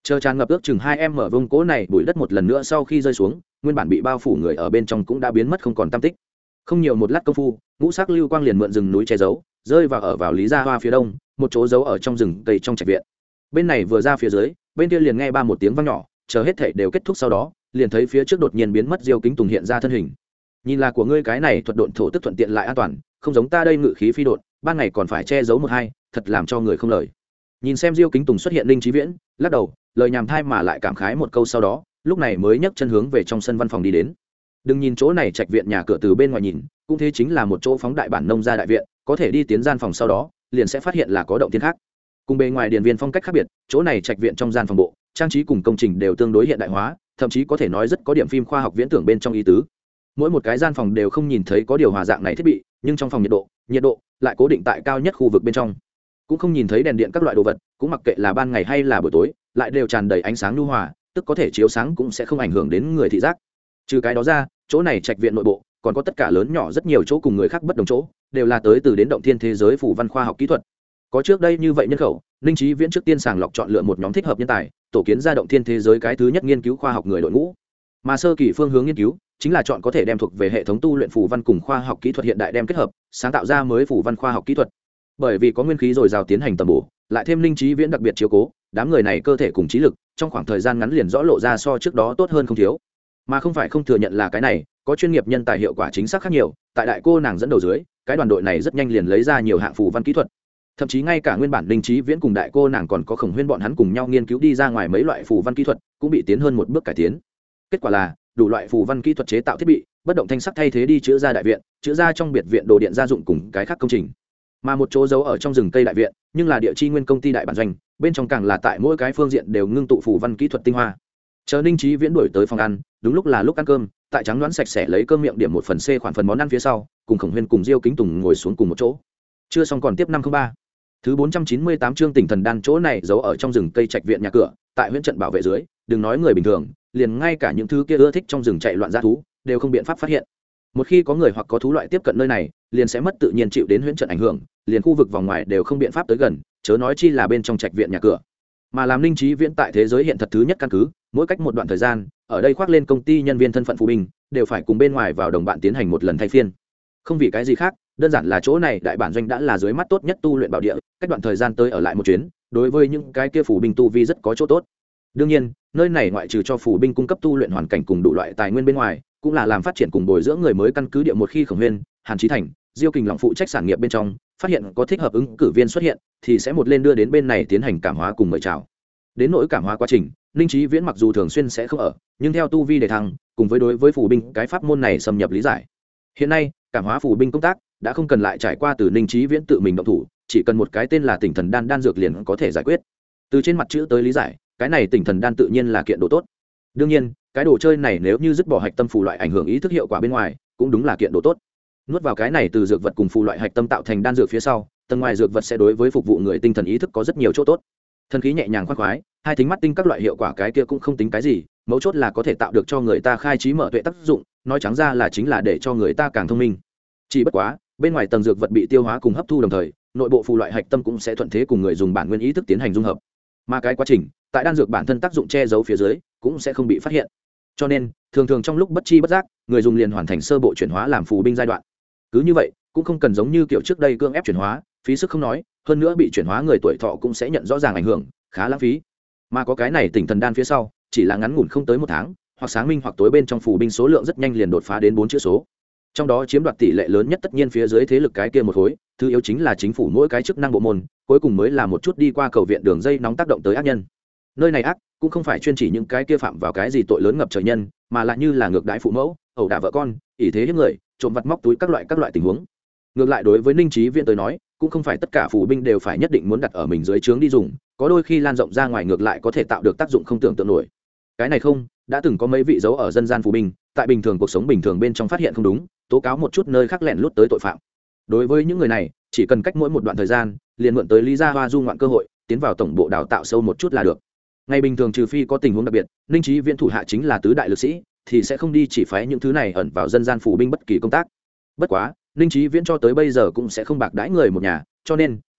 Speaker 1: chờ tràn ngập ước chừng 2 mở vông cố này bụi đất một lần nữa sau khi rơi xuống, nguyên bản bị bao phủ người ở bên trong cũng đã biến mất không còn tăm tích. Không nhiều một lát công phu, ngũ sắc lưu quang liền mượn rừng núi che giấu, rơi vào ở vào Lý Gia Hoa phía đông, một chỗ giấu ở trong rừng cây trong trạch viện. Bên này vừa ra phía dưới, bên kia liền nghe ba một tiếng vang nhỏ, chờ hết thảy đều kết thúc sau đó, liền thấy phía trước đột nhiên biến mất Diêu Kính Tùng hiện ra thân hình. Nhìn là của ngươi cái này thuật độn thổ tức thuận tiện lại an toàn, không giống ta đây ngự khí phi độn, ban ngày còn phải che giấu một hai, thật làm cho người không lời. Nhìn xem Diêu Kính Tùng xuất hiện, Linh Chí Viễn lắc đầu, lời nhàm thai mà lại cảm khái một câu sau đó, lúc này mới nhấc chân hướng về trong sân văn phòng đi đến. Đừng nhìn chỗ này trạch viện nhà cửa từ bên ngoài nhìn, cũng thế chính là một chỗ phóng đại bản nông gia đại viện, có thể đi tiến gian phòng sau đó, liền sẽ phát hiện là có động thiên khác. Cùng bề ngoài điển viên phong cách khác biệt, chỗ này trạch viện trong gian phòng bộ, trang trí cùng công trình đều tương đối hiện đại hóa, thậm chí có thể nói rất có điểm phim khoa học viễn tưởng bên trong ý tứ. Mỗi một cái gian phòng đều không nhìn thấy có điều hòa dạng này thiết bị, nhưng trong phòng nhiệt độ lại cố định tại cao nhất khu vực bên trong. Cũng không nhìn thấy đèn điện các loại đồ vật, cũng mặc kệ là ban ngày hay là buổi tối, lại đều tràn đầy ánh sáng nhu hòa, tức có thể chiếu sáng cũng sẽ không ảnh hưởng đến người thị giác. Trừ cái đó ra, chỗ này trạch viện nội bộ còn có tất cả lớn nhỏ rất nhiều chỗ cùng người khác bất đồng chỗ, đều là tới từ đến động thiên thế giới phủ văn khoa học kỹ thuật. Có trước đây như vậy nhân khẩu, Ninh Chí Viễn trước tiên sàng lọc chọn lựa một nhóm thích hợp nhân tài, tổ kiến ra động thiên thế giới cái thứ nhất nghiên cứu khoa học người đội ngũ. Mà sơ kỳ phương hướng nghiên cứu chính là chọn có thể đem thuộc về hệ thống tu luyện phù văn cùng khoa học kỹ thuật hiện đại đem kết hợp, sáng tạo ra mới phù văn khoa học kỹ thuật. Bởi vì có nguyên khí dồi dào tiến hành tầm bổ, lại thêm Ninh Chí Viễn đặc biệt chiếu cố, đám người này cơ thể cùng trí lực trong khoảng thời gian ngắn liền rõ lộ ra so trước đó tốt hơn không thiếu. Mà không phải không thừa nhận là cái này, có chuyên nghiệp nhân tài hiệu quả chính xác khác nhiều, tại đại cô nàng dẫn đầu dưới, cái đoàn đội này rất nhanh liền lấy ra nhiều hạng phù văn kỹ thuật. Thậm chí ngay cả nguyên bản Ninh Chí Viễn cùng đại cô nàng còn có Khổng Huyên bọn hắn cùng nhau nghiên cứu đi ra ngoài mấy loại phù văn kỹ thuật, cũng bị tiến hơn một bước cải tiến. Kết quả là, đủ loại phù văn kỹ thuật chế tạo thiết bị, bất động thanh sắc thay thế đi chữa ra đại viện, chữa ra trong biệt viện đồ điện gia dụng cùng cái khác công trình. Mà một chỗ giấu ở trong rừng cây đại viện, nhưng là địa chi nguyên công ty đại bản doanh, bên trong càng là tại mỗi cái phương diện đều ngưng tụ phù văn kỹ thuật tinh hoa. Chờ Ninh Chí Viễn đuổi tới phòng ăn, đúng lúc là lúc ăn cơm, tại trắng đoán sạch sẽ lấy cơm miệng điểm một phần C khoản phần món ăn phía sau, cùng Khổng Huyên cùng Diêu Kính Tùng ngồi xuống cùng một chỗ. Chưa xong còn tiếp 503. Thứ 498 chương Tỉnh Thần Đan chỗ này giấu ở trong rừng cây trạch viện nhà cửa, tại huyễn trận bảo vệ dưới, đừng nói người bình thường, liền ngay cả những thứ kia ưa thích trong rừng chạy loạn dã thú, đều không biện pháp phát hiện. Một khi có người hoặc có thú loại tiếp cận nơi này, liền sẽ mất tự nhiên chịu đến huyễn trận ảnh hưởng, liền khu vực vòng ngoài đều không biện pháp tới gần, chớ nói chi là bên trong trạch viện nhà cửa. Mà làm Ninh Chí Viễn tại thế giới hiện thật thứ nhất căn cứ, mỗi cách một đoạn thời gian, ở đây khoác lên công ty nhân viên thân phận phụ binh, đều phải cùng bên ngoài vào đồng bạn tiến hành một lần thay phiên. Không vì cái gì khác, đơn giản là chỗ này đại bản doanh đã là dưới mắt tốt nhất tu luyện bảo địa, cách đoạn thời gian tới ở lại một chuyến, đối với những cái kia phủ binh tu vi rất có chỗ tốt. Đương nhiên, nơi này ngoại trừ cho phủ binh cung cấp tu luyện hoàn cảnh cùng đủ loại tài nguyên bên ngoài, cũng là làm phát triển cùng bồi dưỡng người mới căn cứ địa. Một khi Khổng Huyên, Hàn Chí Thành, Diêu Kình Long phụ trách sản nghiệp bên trong, phát hiện có thích hợp ứng cử viên xuất hiện, thì sẽ một lên đưa đến bên này tiến hành cảm hóa cùng mời chào. Đến nỗi cảm hóa quá trình, Ninh Chí Viễn mặc dù thường xuyên sẽ không ở, nhưng theo tu vi đề thăng, cùng với đối với phủ binh cái pháp môn này xâm nhập lý giải. Hiện nay, cảm hóa phủ binh công tác đã không cần lại trải qua từ Ninh Chí Viễn tự mình động thủ, chỉ cần một cái tên là Tỉnh Thần Đan đan dược liền có thể giải quyết. Từ trên mặt chữ tới lý giải, cái này Tỉnh Thần Đan tự nhiên là kiện đồ tốt. Đương nhiên, cái đồ chơi này nếu như dứt bỏ hạch tâm phù loại ảnh hưởng ý thức hiệu quả bên ngoài, cũng đúng là kiện đồ tốt. Nuốt vào cái này từ dược vật cùng phù loại hạch tâm tạo thành đan dược phía sau, tầng ngoài dược vật sẽ đối với phục vụ người tinh thần ý thức có rất nhiều chỗ tốt. Thần khí nhẹ nhàng khoan khoái, hai thính mắt tinh các loại hiệu quả cái kia cũng không tính cái gì, mấu chốt là có thể tạo được cho người ta khai trí mở tuệ tác dụng, nói trắng ra là chính là để cho người ta càng thông minh. Chỉ bất quá, bên ngoài tầng dược vật bị tiêu hóa cùng hấp thu đồng thời, nội bộ phù loại hạch tâm cũng sẽ thuận thế cùng người dùng bản nguyên ý thức tiến hành dung hợp. Mà cái quá trình, tại đan dược bản thân tác dụng che giấu phía dưới, cũng sẽ không bị phát hiện. Cho nên, thường thường trong lúc bất chi bất giác, người dùng liền hoàn thành sơ bộ chuyển hóa làm phù binh giai đoạn. Cứ như vậy, cũng không cần giống như kiểu trước đây cưỡng ép chuyển hóa, phí sức không nói, hơn nữa bị chuyển hóa người tuổi thọ cũng sẽ nhận rõ ràng ảnh hưởng, khá lãng phí. Mà có cái này Tỉnh Thần Đan phía sau, chỉ là ngắn ngủn không tới một tháng, hoặc sáng minh hoặc tối bên trong phù binh số lượng rất nhanh liền đột phá đến 4 chữ số. Trong đó chiếm đoạt tỷ lệ lớn nhất tất nhiên phía dưới thế lực cái kia một khối, thứ yếu chính là chính phủ mỗi cái chức năng bộ môn, cuối cùng mới là một chút đi qua cầu viện đường dây nóng tác động tới ác nhân. Nơi này ác cũng không phải chuyên chỉ những cái kia phạm vào cái gì tội lớn ngập trời nhân, mà là như là ngược đãi phụ mẫu, ẩu đả vợ con, ỷ thế hiếp người, trộm vặt móc túi các loại tình huống. Ngược lại đối với Ninh Chí Viễn tới nói, cũng không phải tất cả phù binh đều phải nhất định muốn đặt ở mình dưới trướng đi dùng, có đôi khi lan rộng ra ngoài ngược lại có thể tạo được tác dụng không tưởng tượng nổi. Cái này không, đã từng có mấy vị giấu ở dân gian phù binh, tại bình thường cuộc sống bình thường bên trong phát hiện không đúng, tố cáo một chút nơi khác lẻn lút tới tội phạm. Đối với những người này, chỉ cần cách mỗi một đoạn thời gian, liền mượn tới Lý Gia Hoa du ngoạn cơ hội, tiến vào tổng bộ đào tạo sâu một chút là được. Ngày bình thường trừ phi có tình huống đặc biệt, Ninh Chí Viễn thủ hạ chính là tứ đại lực sĩ, thì sẽ không đi chỉ phái những thứ này ẩn vào dân gian phù binh bất kỳ công tác. Bất quá, Ninh Chí Viễn cho tới bây giờ cũng sẽ không bạc đãi người một nhà, cho nên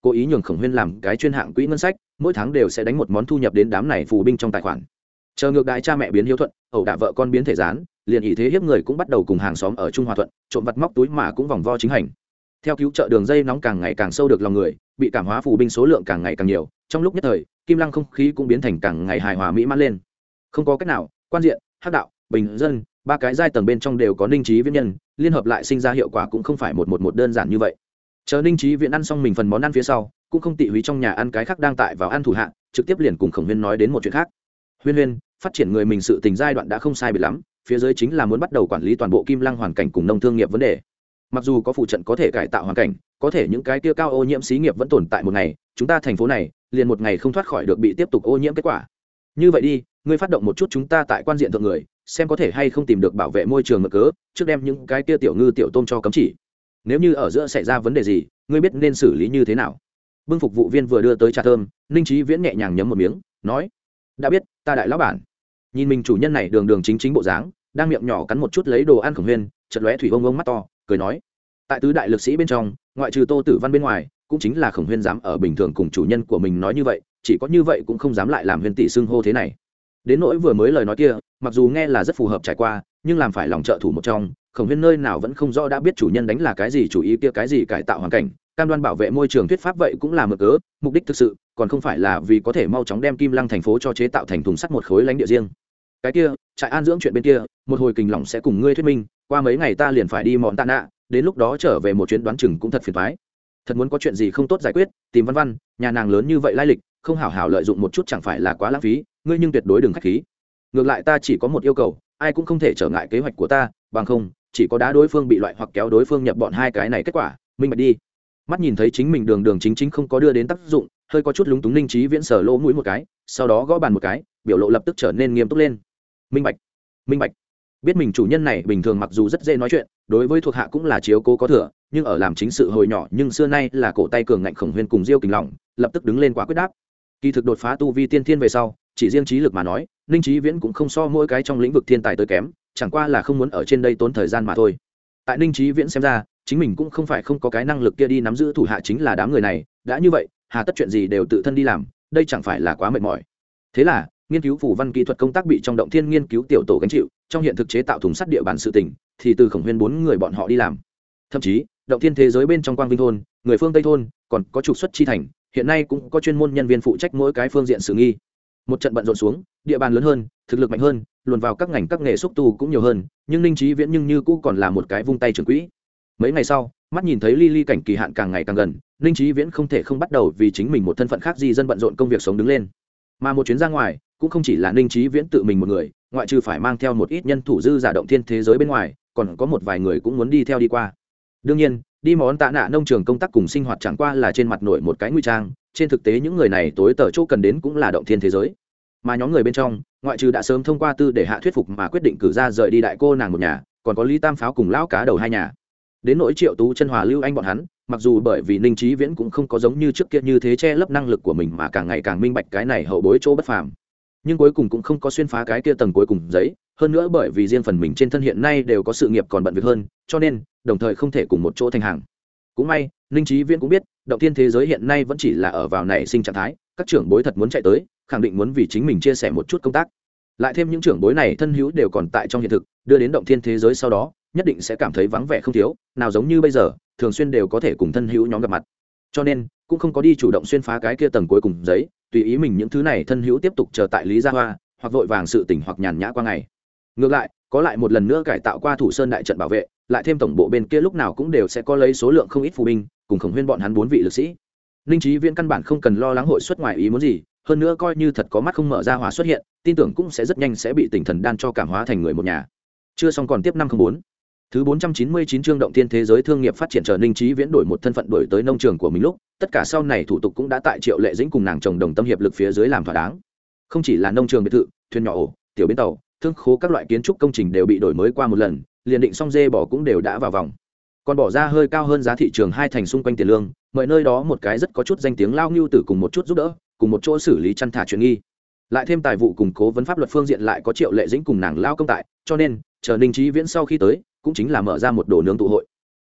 Speaker 1: cố ý nhường Khổng Huyên làm cái chuyên hạng quỹ ngân sách, mỗi tháng đều sẽ đánh một món thu nhập đến đám này phù binh trong tài khoản. Chờ ngược đại cha mẹ biến hiếu thuận, ẩu đả vợ con biến thể gián, liền ý thế hiếp người cũng bắt đầu cùng hàng xóm ở Trung Hòa Thuận, trộm vặt móc túi mà cũng vòng vo chính hành. Theo cứu trợ đường dây nóng càng ngày càng sâu được lòng người, bị cảm hóa phù binh số lượng càng ngày càng nhiều, trong lúc nhất thời, Kim Lăng không khí cũng biến thành càng ngày hài hòa mỹ mãn lên. Không có cách nào, quan diện, hắc đạo, bình dân, ba cái giai tầng bên trong đều có Ninh Chí Viễn nhân, liên hợp lại sinh ra hiệu quả cũng không phải một đơn giản như vậy. Chờ Ninh Chí Viễn ăn xong mình phần món ăn phía sau, cũng không tị húy trong nhà ăn cái khác đang tại vào ăn thủ hạ, trực tiếp liền cùng Khổng Huyên nói đến một chuyện khác. Huyên Huyên, phát triển người mình sự tình giai đoạn đã không sai biệt lắm, phía dưới chính là muốn bắt đầu quản lý toàn bộ Kim Lăng hoàn cảnh cùng nông thương nghiệp vấn đề. Mặc dù có phụ trận có thể cải tạo hoàn cảnh, có thể những cái kia cao ô nhiễm xí nghiệp vẫn tồn tại một ngày, chúng ta thành phố này liền một ngày không thoát khỏi được bị tiếp tục ô nhiễm kết quả. Như vậy đi, ngươi phát động một chút chúng ta tại quan diện thượng người, xem có thể hay không tìm được bảo vệ môi trường mực cớ, trước đem những cái kia tiểu ngư tiểu tôm cho cấm chỉ. Nếu như ở giữa xảy ra vấn đề gì, ngươi biết nên xử lý như thế nào. Bưng phục vụ viên vừa đưa tới trà thơm, Ninh Chí Viễn nhẹ nhàng nhấm một miếng, nói: đã biết, ta đại lão bản. Nhìn mình chủ nhân này đường đường chính chính bộ dáng, đang miệng nhỏ cắn một chút lấy đồ ăn Khổng Huyên, chợt lóe thủy ông mắt to, cười nói: tại tứ đại lực sĩ bên trong, ngoại trừ Tô Tử Văn bên ngoài, cũng chính là Khổng Huyên dám ở bình thường cùng chủ nhân của mình nói như vậy, chỉ có như vậy cũng không dám lại làm Huyên tỷ xưng hô thế này. Đến nỗi vừa mới lời nói kia, mặc dù nghe là rất phù hợp trải qua, nhưng làm phải lòng trợ thủ một trong, Khổng Huyên nơi nào vẫn không rõ đã biết chủ nhân đánh là cái gì chủ ý kia cái gì cải tạo hoàn cảnh, cam đoan bảo vệ môi trường thuyết pháp vậy cũng là mực cớ, mục đích thực sự còn không phải là vì có thể mau chóng đem Kim Lăng thành phố cho chế tạo thành thùng sắt một khối lãnh địa riêng. Cái kia, trại an dưỡng chuyện bên kia, một hồi kình lỏng sẽ cùng ngươi thuyết minh, qua mấy ngày ta liền phải đi mòn tạ nạ, đến lúc đó trở về một chuyến đoán chừng cũng thật phiền toái. Thật muốn có chuyện gì không tốt giải quyết, tìm Văn Văn, nhà nàng lớn như vậy lai lịch, không hảo hảo lợi dụng một chút chẳng phải là quá lãng phí, ngươi nhưng tuyệt đối đừng khách khí. Ngược lại ta chỉ có một yêu cầu, ai cũng không thể trở ngại kế hoạch của ta, bằng không, chỉ có đá đối phương bị loại hoặc kéo đối phương nhập bọn hai cái này kết quả, minh bạch đi. Mắt nhìn thấy chính mình đường đường chính chính không có đưa đến tác dụng, hơi có chút lúng túng Ninh Chí Viễn sờ lỗ mũi một cái, sau đó gõ bàn một cái, biểu lộ lập tức trở nên nghiêm túc lên. Minh bạch, minh bạch. Biết mình chủ nhân này bình thường mặc dù rất dễ nói chuyện, đối với thuộc hạ cũng là chiếu cố có thừa, nhưng ở làm chính sự hồi nhỏ nhưng xưa nay là cổ tay cường ngạnh Khổng Huyên cùng Diêu Kình Long, lập tức đứng lên quả quyết đáp. Kỳ thực đột phá tu vi tiên thiên về sau, chỉ riêng trí lực mà nói, Ninh Chí Viễn cũng không so mỗi cái trong lĩnh vực thiên tài tới kém, chẳng qua là không muốn ở trên đây tốn thời gian mà thôi. Tại Ninh Chí Viễn xem ra, chính mình cũng không phải không có cái năng lực kia đi nắm giữ thủ hạ chính là đám người này, đã như vậy, hà tất chuyện gì đều tự thân đi làm, đây chẳng phải là quá mệt mỏi. Thế là, nghiên cứu phù văn kỹ thuật công tác bị trong động thiên nghiên cứu tiểu tổ gánh chịu, trong hiện thực chế tạo thùng sắt địa bàn sự tình, thì từ Khổng Huyên 4 người bọn họ đi làm. Thậm chí, động thiên thế giới bên trong Quang Vinh thôn, người phương Tây thôn, còn có trục xuất chi thành, hiện nay cũng có chuyên môn nhân viên phụ trách mỗi cái phương diện sự nghi. Một trận bận rộn xuống, địa bàn lớn hơn, thực lực mạnh hơn, luồn vào các ngành các nghề xúc tu cũng nhiều hơn, nhưng Ninh Chí Viễn nhưng như cũ còn là một cái vung tay trưởng quỹ. Mấy ngày sau, mắt nhìn thấy ly cảnh kỳ hạn càng ngày càng gần, Ninh Chí Viễn không thể không bắt đầu vì chính mình một thân phận khác di dân bận rộn công việc sống đứng lên. Mà một chuyến ra ngoài, cũng không chỉ là Ninh Chí Viễn tự mình một người, ngoại trừ phải mang theo một ít nhân thủ dư giả động thiên thế giới bên ngoài, còn có một vài người cũng muốn đi theo đi qua. Đương nhiên, đi món tạ nạ nông trường công tác cùng sinh hoạt chẳng qua là trên mặt nổi một cái nguy trang, trên thực tế những người này tối tờ chỗ cần đến cũng là động thiên thế giới. Mà nhóm người bên trong, ngoại trừ đã sớm thông qua tư để hạ thuyết phục mà quyết định cử ra rời đi đại cô nàng một nhà, còn có Lý Tam Pháo cùng lão cá đầu hai nhà. Đến nỗi Triệu Tú Chân Hòa Lưu Anh bọn hắn, mặc dù bởi vì Ninh Chí Viễn cũng không có giống như trước kia như thế che lấp năng lực của mình mà càng ngày càng minh bạch cái này hậu bối chỗ bất phàm, nhưng cuối cùng cũng không có xuyên phá cái kia tầng cuối cùng giấy, hơn nữa bởi vì riêng phần mình trên thân hiện nay đều có sự nghiệp còn bận việc hơn, cho nên đồng thời không thể cùng một chỗ thành hàng. Cũng may, Ninh Chí Viễn cũng biết, động thiên thế giới hiện nay vẫn chỉ là ở vào nảy sinh trạng thái, các trưởng bối thật muốn chạy tới, khẳng định muốn vì chính mình chia sẻ một chút công tác. Lại thêm những trưởng bối này thân hữu đều còn tại trong hiện thực, đưa đến động thiên thế giới sau đó, nhất định sẽ cảm thấy vắng vẻ không thiếu, nào giống như bây giờ, thường xuyên đều có thể cùng thân hữu nhóm gặp mặt. Cho nên, cũng không có đi chủ động xuyên phá cái kia tầng cuối cùng giấy, tùy ý mình những thứ này thân hữu tiếp tục chờ tại Lý Gia Hoa, hoặc vội vàng sự tỉnh hoặc nhàn nhã qua ngày. Ngược lại, có lại một lần nữa cải tạo qua Thủ Sơn đại trận bảo vệ, lại thêm tổng bộ bên kia lúc nào cũng đều sẽ có lấy số lượng không ít phù binh, cùng Khổng Huyên bọn hắn 4 vị lực sĩ. Ninh Chí Viễn căn bản không cần lo lắng hội xuất ngoài ý muốn gì, hơn nữa coi như thật có mắt không mở ra hỏa xuất hiện, tin tưởng cũng sẽ rất nhanh sẽ bị Tỉnh Thần Đan cho cảm hóa thành người một nhà. Chưa xong còn tiếp 504. Thứ 499 chương động thiên thế giới thương nghiệp phát triển chờ Ninh Chí Viễn đổi một thân phận đổi tới nông trường của mình lúc, tất cả sau này thủ tục cũng đã tại Triệu Lệ Dĩnh cùng nàng chồng đồng tâm hiệp lực phía dưới làm thỏa đáng. Không chỉ là nông trường biệt thự, thuyền nhỏ ổ, tiểu bến tàu, thương khố các loại kiến trúc công trình đều bị đổi mới qua một lần, liền định xong dê bỏ cũng đều đã vào vòng. Còn bỏ ra hơi cao hơn giá thị trường 2 thành xung quanh tiền lương, mời nơi đó một cái rất có chút danh tiếng lao nưu tử cùng một chút giúp đỡ, cùng một chỗ xử lý chăn thả chuyện nghi. Lại thêm tài vụ cùng cố vấn pháp luật phương diện lại có Triệu Lệ Dĩnh cùng nàng lao công tại, cho nên chờ Ninh Chí Viễn sau khi tới, cũng chính là mở ra một đồ nướng tụ hội.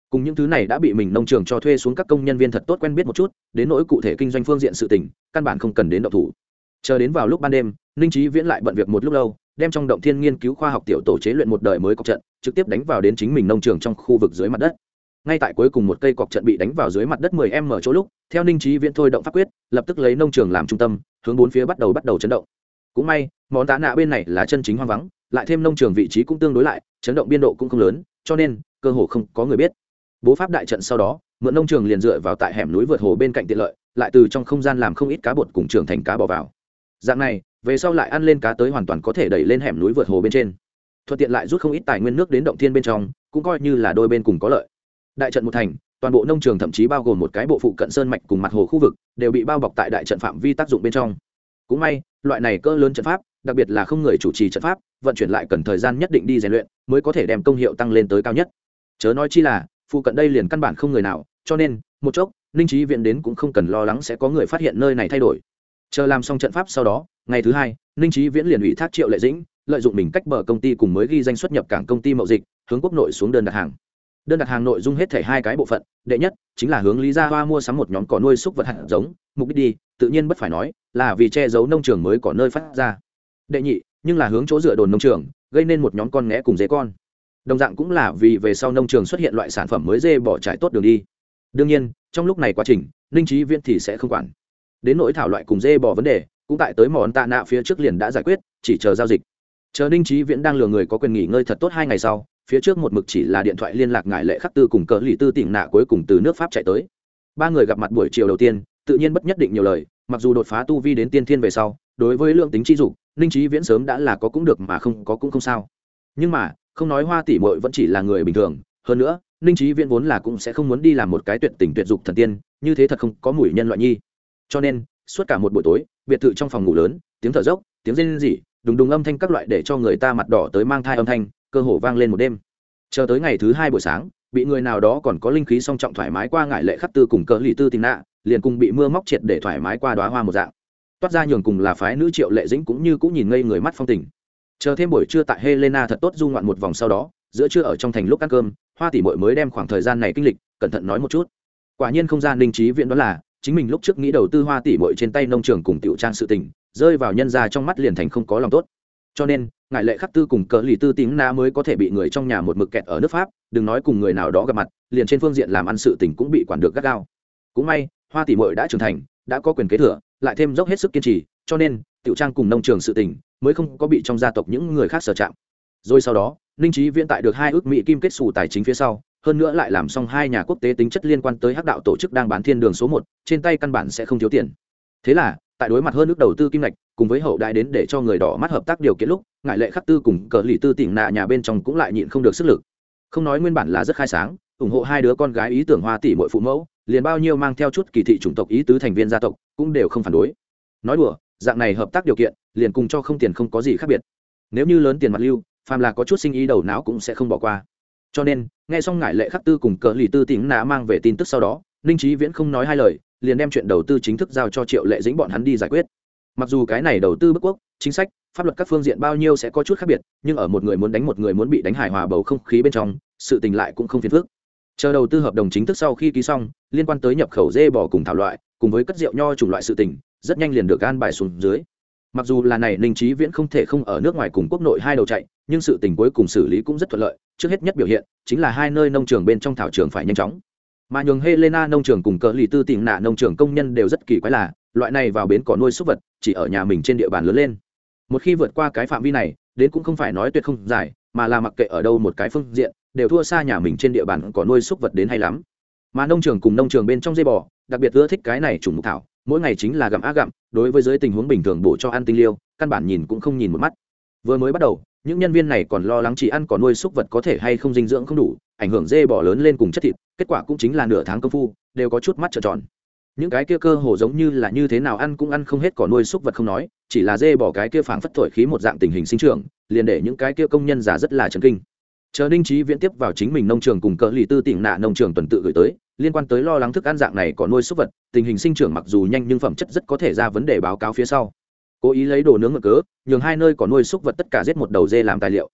Speaker 1: cùng những thứ này đã bị mình nông trường cho thuê xuống các công nhân viên thật tốt quen biết một chút, đến nỗi cụ thể kinh doanh phương diện sự tình căn bản không cần đến động thủ. Chờ đến vào lúc ban đêm, Ninh Chí Viễn lại bận việc một lúc lâu, đem trong động thiên nghiên cứu khoa học tiểu tổ chế luyện một đời mới cọc trận, trực tiếp đánh vào đến chính mình nông trường trong khu vực dưới mặt đất. Ngay tại cuối cùng một cây cọc trận bị đánh vào dưới mặt đất 10m chỗ lúc, theo Ninh Chí Viễn thôi động pháp quyết, lập tức lấy nông trường làm trung tâm, hướng bốn phía bắt đầu chấn động. Cũng may, món tạ nạ bên này là chân chính hoang vắng, lại thêm nông trường vị trí cũng tương đối lại, chấn động biên độ cũng không lớn, cho nên cơ hồ không có người biết. Bố pháp đại trận sau đó, mượn nông trường liền dựa vào tại hẻm núi vượt hồ bên cạnh tiện lợi, lại từ trong không gian làm không ít cá bột cùng trưởng thành cá bò vào. Dạng này, về sau lại ăn lên cá tới hoàn toàn có thể đẩy lên hẻm núi vượt hồ bên trên, thuận tiện lại rút không ít tài nguyên nước đến động thiên bên trong, cũng coi như là đôi bên cùng có lợi. Đại trận một thành, toàn bộ nông trường thậm chí bao gồm một cái bộ phụ cận sơn mạch cùng mặt hồ khu vực đều bị bao bọc tại đại trận phạm vi tác dụng bên trong. Cũng may, loại này cỡ lớn trận pháp, đặc biệt là không người chủ trì trận pháp, vận chuyển lại cần thời gian nhất định đi rèn luyện, mới có thể đem công hiệu tăng lên tới cao nhất. Chớ nói chi là, phụ cận đây liền căn bản không người nào, cho nên một chốc, Ninh Chí Viễn đến cũng không cần lo lắng sẽ có người phát hiện nơi này thay đổi. Chờ làm xong trận pháp sau đó, ngày thứ hai, Ninh Chí Viễn liền ủy thác Triệu Lệ Dĩnh, lợi dụng mình cách bờ công ty cùng mới ghi danh xuất nhập cảng công ty mậu dịch, hướng quốc nội xuống đơn đặt hàng. Đơn đặt hàng nội dung hết thảy hai cái bộ phận, đệ nhất chính là hướng Lý Gia Hoa mua sắm một nhóm cỏ nuôi súc vật hạt giống, mục đích đi, tự nhiên bất phải nói, là vì che giấu nông trường mới có nơi phát ra. Đệ nhị, nhưng là hướng chỗ dựa đồn nông trường, gây nên một nhóm con nghé cùng dê con. Đồng dạng cũng là vì về sau nông trường xuất hiện loại sản phẩm mới dê bỏ trải tốt đường đi. Đương nhiên, trong lúc này quá trình, Ninh Chí Viễn thì sẽ không quản. Đến nỗi thảo loại cùng dê bò vấn đề, cũng tại tới món tạ nạ phía trước liền đã giải quyết, chỉ chờ giao dịch. Chờ Ninh Chí Viễn đang lừa người có quyền nghỉ ngơi thật tốt 2 ngày sau, phía trước một mực chỉ là điện thoại liên lạc ngài Lệ Khắc Tư cùng cỡ lì tư tỉnh nạ cuối cùng từ nước Pháp chạy tới. Ba người gặp mặt buổi chiều đầu tiên, tự nhiên bất nhất định nhiều lời, mặc dù đột phá tu vi đến tiên thiên về sau, đối với lượng tính chi dục, Ninh Chí Viễn sớm đã là có cũng được mà không có cũng không sao. Nhưng mà, không nói Hoa tỷ muội vẫn chỉ là người bình thường, hơn nữa, Ninh Chí Viễn vốn là cũng sẽ không muốn đi làm một cái tuyệt tình tuyệt dục thần tiên, như thế thật không có mùi nhân loại nhi. Cho nên, suốt cả một buổi tối, biệt thự trong phòng ngủ lớn, tiếng thở dốc, tiếng rên rỉ, đùng đùng âm thanh các loại để cho người ta mặt đỏ tới mang thai âm thanh, cơ hồ vang lên một đêm. Chờ tới ngày thứ hai buổi sáng, bị người nào đó còn có linh khí song trọng thoải mái qua ngải Lệ Khắc Tư cùng cỡ lì tư tình nạ, liền cùng bị mưa móc triệt để thoải mái qua đóa hoa một dạng. Toát ra nhường cùng là phái nữ Triệu Lệ Dĩnh cũng như cũng nhìn ngây người mắt phong tình. Chờ thêm buổi trưa tại Helena thật tốt du ngoạn một vòng sau đó, giữa trưa ở trong thành lúc ăn cơm, Hoa tỷ muội mới đem khoảng thời gian này kinh lịch cẩn thận nói một chút. Quả nhiên không gian Ninh Chí Viễn đó là chính mình lúc trước nghĩ đầu tư Hoa tỷ muội trên tay nông trường cùng tiểu trang sự tình, rơi vào nhân gia trong mắt liền thành không có lòng tốt. Cho nên, ngài Lệ Khắc Tư cùng cỡ lì tư tính na mới có thể bị người trong nhà một mực kẹt ở nước Pháp, đừng nói cùng người nào đó gặp mặt, liền trên phương diện làm ăn sự tình cũng bị quản được gắt gao. Cũng may, Hoa tỷ muội đã trưởng thành, đã có quyền kế thừa, lại thêm dốc hết sức kiên trì, cho nên tiểu trang cùng nông trường sự tình mới không có bị trong gia tộc những người khác sở chạm. Rồi sau đó, Ninh Chí Viễn tại được 2 ước Mỹ kim kết sủ tài chính phía sau, hơn nữa lại làm xong 2 nhà quốc tế tính chất liên quan tới hắc đạo tổ chức đang bán thiên đường số 1, trên tay căn bản sẽ không thiếu tiền. Thế là, tại đối mặt hơn ước đầu tư kim ngạch, cùng với hậu đại đến để cho người đỏ mắt hợp tác điều kiện lúc, ngài Lệ Khắc Tư cùng cỡ lì tư tỉnh nạ nhà bên trong cũng lại nhịn không được sức lực. Không nói nguyên bản là rất khai sáng, ủng hộ 2 đứa con gái ý tưởng Hoa tỷ muội phụ mẫu, liền bao nhiêu mang theo chút kỳ thị chủng tộc ý tứ thành viên gia tộc, cũng đều không phản đối. Nói đùa, dạng này hợp tác điều kiện, liền cùng cho không tiền không có gì khác biệt. Nếu như lớn tiền mặt lưu, phàm là có chút sinh ý đầu não cũng sẽ không bỏ qua. Cho nên, nghe xong ngài Lệ Khắc Tư cùng cỡ lì tư tỉnh nạ mang về tin tức sau đó, Ninh Chí Viễn không nói hai lời, liền đem chuyện đầu tư chính thức giao cho Triệu Lệ Dĩnh bọn hắn đi giải quyết. Mặc dù cái này đầu tư bức quốc, chính sách, pháp luật các phương diện bao nhiêu sẽ có chút khác biệt, nhưng ở một người muốn đánh một người muốn bị đánh hài hòa bầu không khí bên trong, sự tình lại cũng không phiền phức. Chờ đầu tư hợp đồng chính thức sau khi ký xong, liên quan tới nhập khẩu dê bò cùng thảo loại, cùng với cất rượu nho chủng loại sự tình, rất nhanh liền được an bài xuống dưới. Mặc dù là này Ninh Chí Viễn không thể không ở nước ngoài cùng quốc nội hai đầu chạy, nhưng sự tình cuối cùng xử lý cũng rất thuận lợi, trước hết nhất biểu hiện chính là 2 nơi nông trường bên trong thảo trường phải nhanh chóng. Mà nhường Helena nông trường cùng cỡ lì tư tỉnh nạ nông trường công nhân đều rất kỳ quái là, loại này vào bến cỏ nuôi súc vật, chỉ ở nhà mình trên địa bàn lớn lên. Một khi vượt qua cái phạm vi này, đến cũng không phải nói tuyệt không giải, mà là mặc kệ ở đâu một cái phương diện, đều thua xa nhà mình trên địa bàn cỏ nuôi súc vật đến hay lắm. Mà nông trường cùng nông trường bên trong dây bò, đặc biệt ưa thích cái này trùng mục thảo, mỗi ngày chính là gặm á gặm, đối với dưới tình huống bình thường bổ cho ăn tinh liêu, căn bản nhìn cũng không nhìn một mắt. Vừa mới bắt đầu, những nhân viên này còn lo lắng chỉ ăn cỏ nuôi súc vật có thể hay không dinh dưỡng không đủ, ảnh hưởng dê bò lớn lên cùng chất thịt, kết quả cũng chính là nửa tháng công phu, đều có chút mắt trợn tròn. Những cái kia cơ hồ giống như là như thế nào ăn cũng ăn không hết cỏ nuôi súc vật không nói, chỉ là dê bò cái kia phảng phất thổi khí một dạng tình hình sinh trưởng, liền để những cái kia công nhân già rất là chấn kinh. Chờ Ninh Chí Viễn tiếp vào chính mình nông trường cùng cỡ lì tư tỉnh nạ nông trường tuần tự gửi tới, liên quan tới lo lắng thức ăn dạng này cỏ nuôi súc vật, tình hình sinh trưởng mặc dù nhanh nhưng phẩm chất rất có thể ra vấn đề báo cáo phía sau. Cố ý lấy đồ nướng mực cớ, nhường 2 nơi cỏ nuôi súc vật tất cả giết một đầu dê làm tài liệu.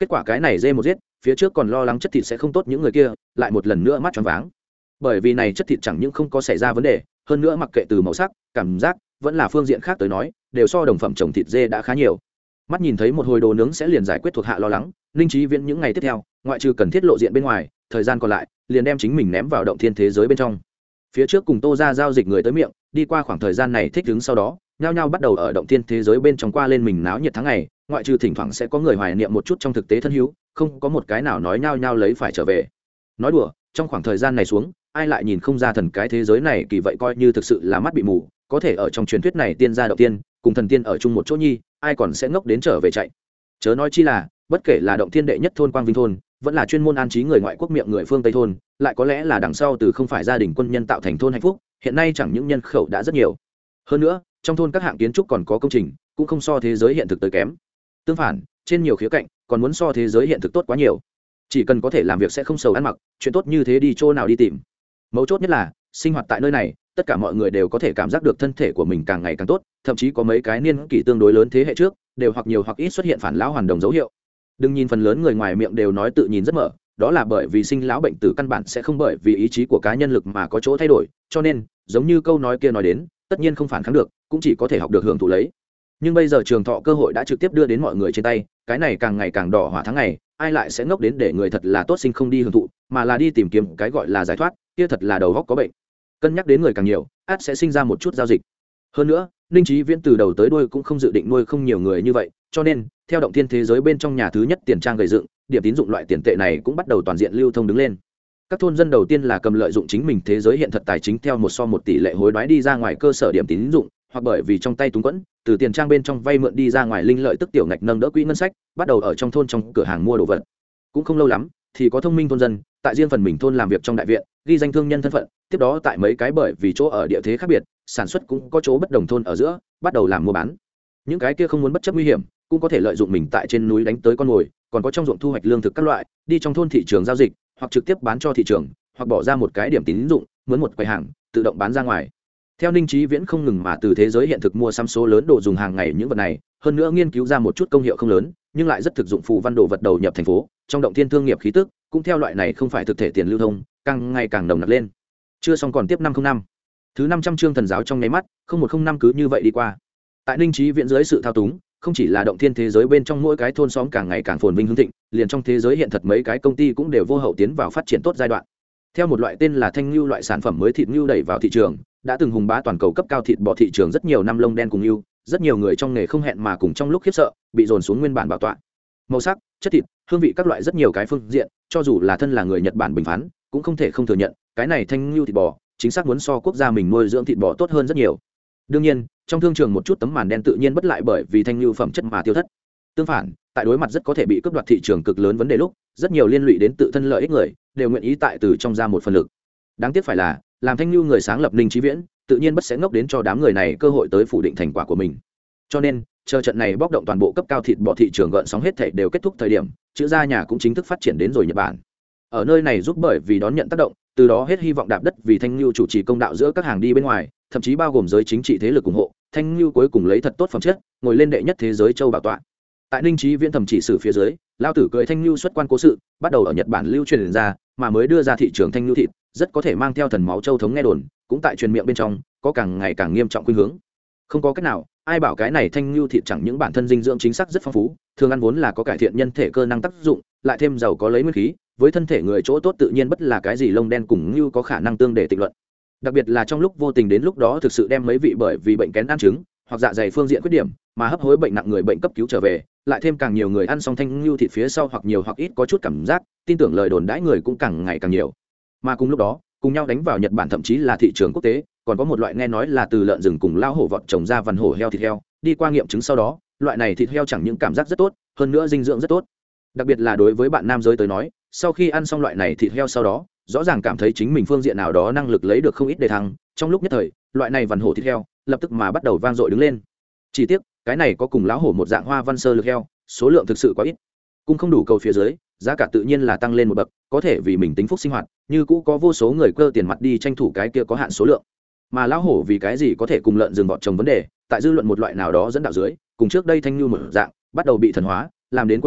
Speaker 1: Kết quả cái này dê một giết, phía trước còn lo lắng chất thịt sẽ không tốt những người kia lại một lần nữa mắt choáng váng, bởi vì này chất thịt chẳng những không có xảy ra vấn đề, hơn nữa mặc kệ từ màu sắc, cảm giác vẫn là phương diện khác tới nói đều so đồng phẩm trồng thịt dê đã khá nhiều. Mắt nhìn thấy một hồi đồ nướng sẽ liền giải quyết thuộc hạ lo lắng, Ninh Chí Viễn những ngày tiếp theo ngoại trừ cần thiết lộ diện bên ngoài, thời gian còn lại liền đem chính mình ném vào động thiên thế giới bên trong. Phía trước cùng Tô ra giao dịch người tới miệng, đi qua khoảng thời gian này thích ứng sau đó nhao nhao bắt đầu ở động thiên thế giới bên trong qua lên mình náo nhiệt tháng ngày, ngoại trừ thỉnh thoảng sẽ có người hoài niệm một chút trong thực tế thân hữu, không có một cái nào nói nhao nhao lấy phải trở về. Nói đùa, trong khoảng thời gian này xuống ai lại nhìn không ra thần cái thế giới này kỳ vậy coi như thực sự là mắt bị mù, có thể ở trong truyền thuyết này tiên gia động tiên cùng thần tiên ở chung một chỗ nhi, ai còn sẽ ngốc đến trở về chạy. Chớ nói chi là bất kể là động thiên đệ nhất thôn Quang Vinh thôn, vẫn là chuyên môn an trí người ngoại quốc miệng người phương Tây thôn, lại có lẽ là đằng sau từ không phải gia đình quân nhân tạo thành thôn hạnh phúc, hiện nay chẳng những nhân khẩu đã rất nhiều, hơn nữa trong thôn các hạng kiến trúc còn có công trình cũng không so thế giới hiện thực tới kém, tương phản trên nhiều khía cạnh còn muốn so thế giới hiện thực tốt quá nhiều. Chỉ cần có thể làm việc sẽ không sầu ăn mặc, chuyện tốt như thế đi chỗ nào đi tìm. Mấu chốt nhất là sinh hoạt tại nơi này, tất cả mọi người đều có thể cảm giác được thân thể của mình càng ngày càng tốt, thậm chí có mấy cái niên kỷ tương đối lớn thế hệ trước đều hoặc nhiều hoặc ít xuất hiện phản lão hoàn đồng dấu hiệu. Đừng nhìn phần lớn người ngoài miệng đều nói tự nhìn rất mở, đó là bởi vì sinh lão bệnh tử căn bản sẽ không bởi vì ý chí của cá nhân lực mà có chỗ thay đổi, cho nên giống như câu nói kia nói đến, tất nhiên không phản kháng được, cũng chỉ có thể học được hưởng thụ lấy. Nhưng bây giờ trường thọ cơ hội đã trực tiếp đưa đến mọi người trên tay, cái này càng ngày càng đỏ hỏa tháng ngày, ai lại sẽ ngốc đến để người thật là tốt sinh không đi hưởng thụ, mà là đi tìm kiếm cái gọi là giải thoát, kia thật là đầu óc có bệnh. Cân nhắc đến người càng nhiều, ắt sẽ sinh ra một chút giao dịch. Hơn nữa, Ninh Chí Viễn từ đầu tới đuôi cũng không dự định nuôi không nhiều người như vậy, cho nên theo động thiên thế giới bên trong nhà thứ nhất tiền trang gầy dựng, điểm tín dụng loại tiền tệ này cũng bắt đầu toàn diện lưu thông đứng lên. Các thôn dân đầu tiên là cầm lợi dụng chính mình thế giới hiện thật tài chính theo một so một tỷ lệ hối đoái đi ra ngoài cơ sở điểm tín dụng, hoặc bởi vì trong tay túng quẫn, từ tiền trang bên trong vay mượn đi ra ngoài linh lợi tức tiểu ngạch nâng đỡ quỹ ngân sách, bắt đầu ở trong thôn trong cửa hàng mua đồ vật. Cũng không lâu lắm, thì có thông minh thôn dân tại riêng phần mình thôn làm việc trong đại viện, ghi danh thương nhân thân phận, tiếp đó tại mấy cái bởi vì chỗ ở địa thế khác biệt, sản xuất cũng có chỗ bất đồng thôn ở giữa, bắt đầu làm mua bán. Những cái kia không muốn bất chấp nguy hiểm, cũng có thể lợi dụng mình tại trên núi đánh tới con mồi, còn có trong ruộng thu hoạch lương thực các loại, đi trong thôn thị trường giao dịch, hoặc trực tiếp bán cho thị trường, hoặc bỏ ra một cái điểm tín dụng, mướn một quầy hàng, tự động bán ra ngoài. Theo Ninh Chí Viễn không ngừng mà từ thế giới hiện thực mua sắm số lớn đồ dùng hàng ngày những vật này, hơn nữa nghiên cứu ra một chút công hiệu không lớn, nhưng lại rất thực dụng phù văn đồ vật đầu nhập thành phố, trong động thiên thương nghiệp khí tức, cũng theo loại này không phải thực thể tiền lưu thông, càng ngày càng nồng nặc lên. Chưa xong còn tiếp 505. Thứ 500 chương thần giáo trong nháy mắt, 0105 cứ như vậy đi qua. Tại Ninh Chí Viễn dưới sự thao túng, không chỉ là động thiên thế giới bên trong mỗi cái thôn xóm càng ngày càng phồn vinh hưng thịnh, liền trong thế giới hiện thật mấy cái công ty cũng đều vô hậu tiến vào phát triển tốt giai đoạn. Theo một loại tên là thanh lưu loại sản phẩm mới thịt lưu đẩy vào thị trường, đã từng hùng bá toàn cầu cấp cao thịt bò thị trường rất nhiều năm lông đen cùng lưu, rất nhiều người trong nghề không hẹn mà cùng trong lúc khiếp sợ, bị dồn xuống nguyên bản bảo tọa. Màu sắc, chất thịt, hương vị các loại rất nhiều cái phương diện, cho dù là thân là người Nhật Bản bình phán, cũng không thể không thừa nhận, cái này thanh lưu thịt bò, chính xác muốn so quốc gia mình nuôi dưỡng thịt bò tốt hơn rất nhiều. Đương nhiên, trong thương trường một chút tấm màn đen tự nhiên bất lại bởi vì thanh lưu phẩm chất mà tiêu thất. Tương phản, tại đối mặt rất có thể bị cướp đoạt thị trường cực lớn vấn đề lúc, rất nhiều liên lụy đến tự thân lợi ích người, đều nguyện ý tại từ trong ra một phần lực. Đáng tiếc phải là, làm thanh lưu người sáng lập Ninh Chí Viễn, tự nhiên bất sẽ ngốc đến cho đám người này cơ hội tới phủ định thành quả của mình. Cho nên, chờ trận này bóc động toàn bộ cấp cao thịt bò thị trường gợn sóng hết thảy đều kết thúc thời điểm, chữ gia nhà cũng chính thức phát triển đến rồi Nhật Bản. Ở nơi này giúp bởi vì đón nhận tác động, từ đó hết hy vọng đạp đất vì thanh lưu chủ trì công đạo giữa các hàng đi bên ngoài, thậm chí bao gồm giới chính trị thế lực ủng hộ, thanh lưu cuối cùng lấy thật tốt phẩm chất, ngồi lên đệ nhất thế giới châu bảo tọa. Tại Ninh Chí Viễn thẩm chỉ sử phía dưới, lao tử cười thanh lưu xuất quan cố sự, bắt đầu ở Nhật Bản lưu truyền ra, mà mới đưa ra thị trường thanh lưu thịt, rất có thể mang theo thần máu châu thống nghe đồn, cũng tại truyền miệng bên trong, có càng ngày càng nghiêm trọng khuynh hướng. Không có cách nào, ai bảo cái này thanh lưu thịt chẳng những bản thân dinh dưỡng chính xác rất phong phú, thường ăn vốn là có cải thiện nhân thể cơ năng tác dụng, lại thêm giàu có lấy nguyên khí, với thân thể người chỗ tốt tự nhiên bất là cái gì lông đen cùng lưu có khả năng tương để tịnh luận. Đặc biệt là trong lúc vô tình đến lúc đó thực sự đem mấy vị bởi vì bệnh kén ăn trứng hoặc dạ dày phương diện khuyết điểm mà hấp hối bệnh nặng người bệnh cấp cứu trở về, lại thêm càng nhiều người ăn xong thanh lưu thịt phía sau hoặc nhiều hoặc ít có chút cảm giác, tin tưởng lời đồn đãi người cũng càng ngày càng nhiều. Mà cùng lúc đó, cùng nhau đánh vào Nhật Bản thậm chí là thị trường quốc tế, còn có một loại nghe nói là từ lợn rừng cùng lao hổ vọt trồng ra vằn hổ heo thịt heo, đi qua nghiệm chứng sau đó, loại này thịt heo chẳng những cảm giác rất tốt, hơn nữa dinh dưỡng rất tốt. Đặc biệt là đối với bạn nam giới tới nói, sau khi ăn xong loại này thịt heo sau đó, rõ ràng cảm thấy chính mình phương diện nào đó năng lực lấy được không ít đề thăng, trong lúc nhất thời, loại này vằn hổ thịt heo lập tức mà bắt đầu vang dội đứng lên. Chỉ tiếc, cái này có cùng lão hổ một dạng hoa văn sơ lược heo, số lượng thực sự quá ít, cũng không đủ cầu phía dưới, giá cả tự nhiên là tăng lên một bậc, có thể vì mình tính phúc sinh hoạt, như cũ có vô số người cơ tiền mặt đi tranh thủ cái kia có hạn số lượng. Mà lão hổ vì cái gì có thể cùng lợn rừng vọt trồng vấn đề, tại dư luận một loại nào đó dẫn đạo dưới, cùng trước đây thanh lưu một dạng, bắt đầu bị thần hóa, làm đến cuối cùng,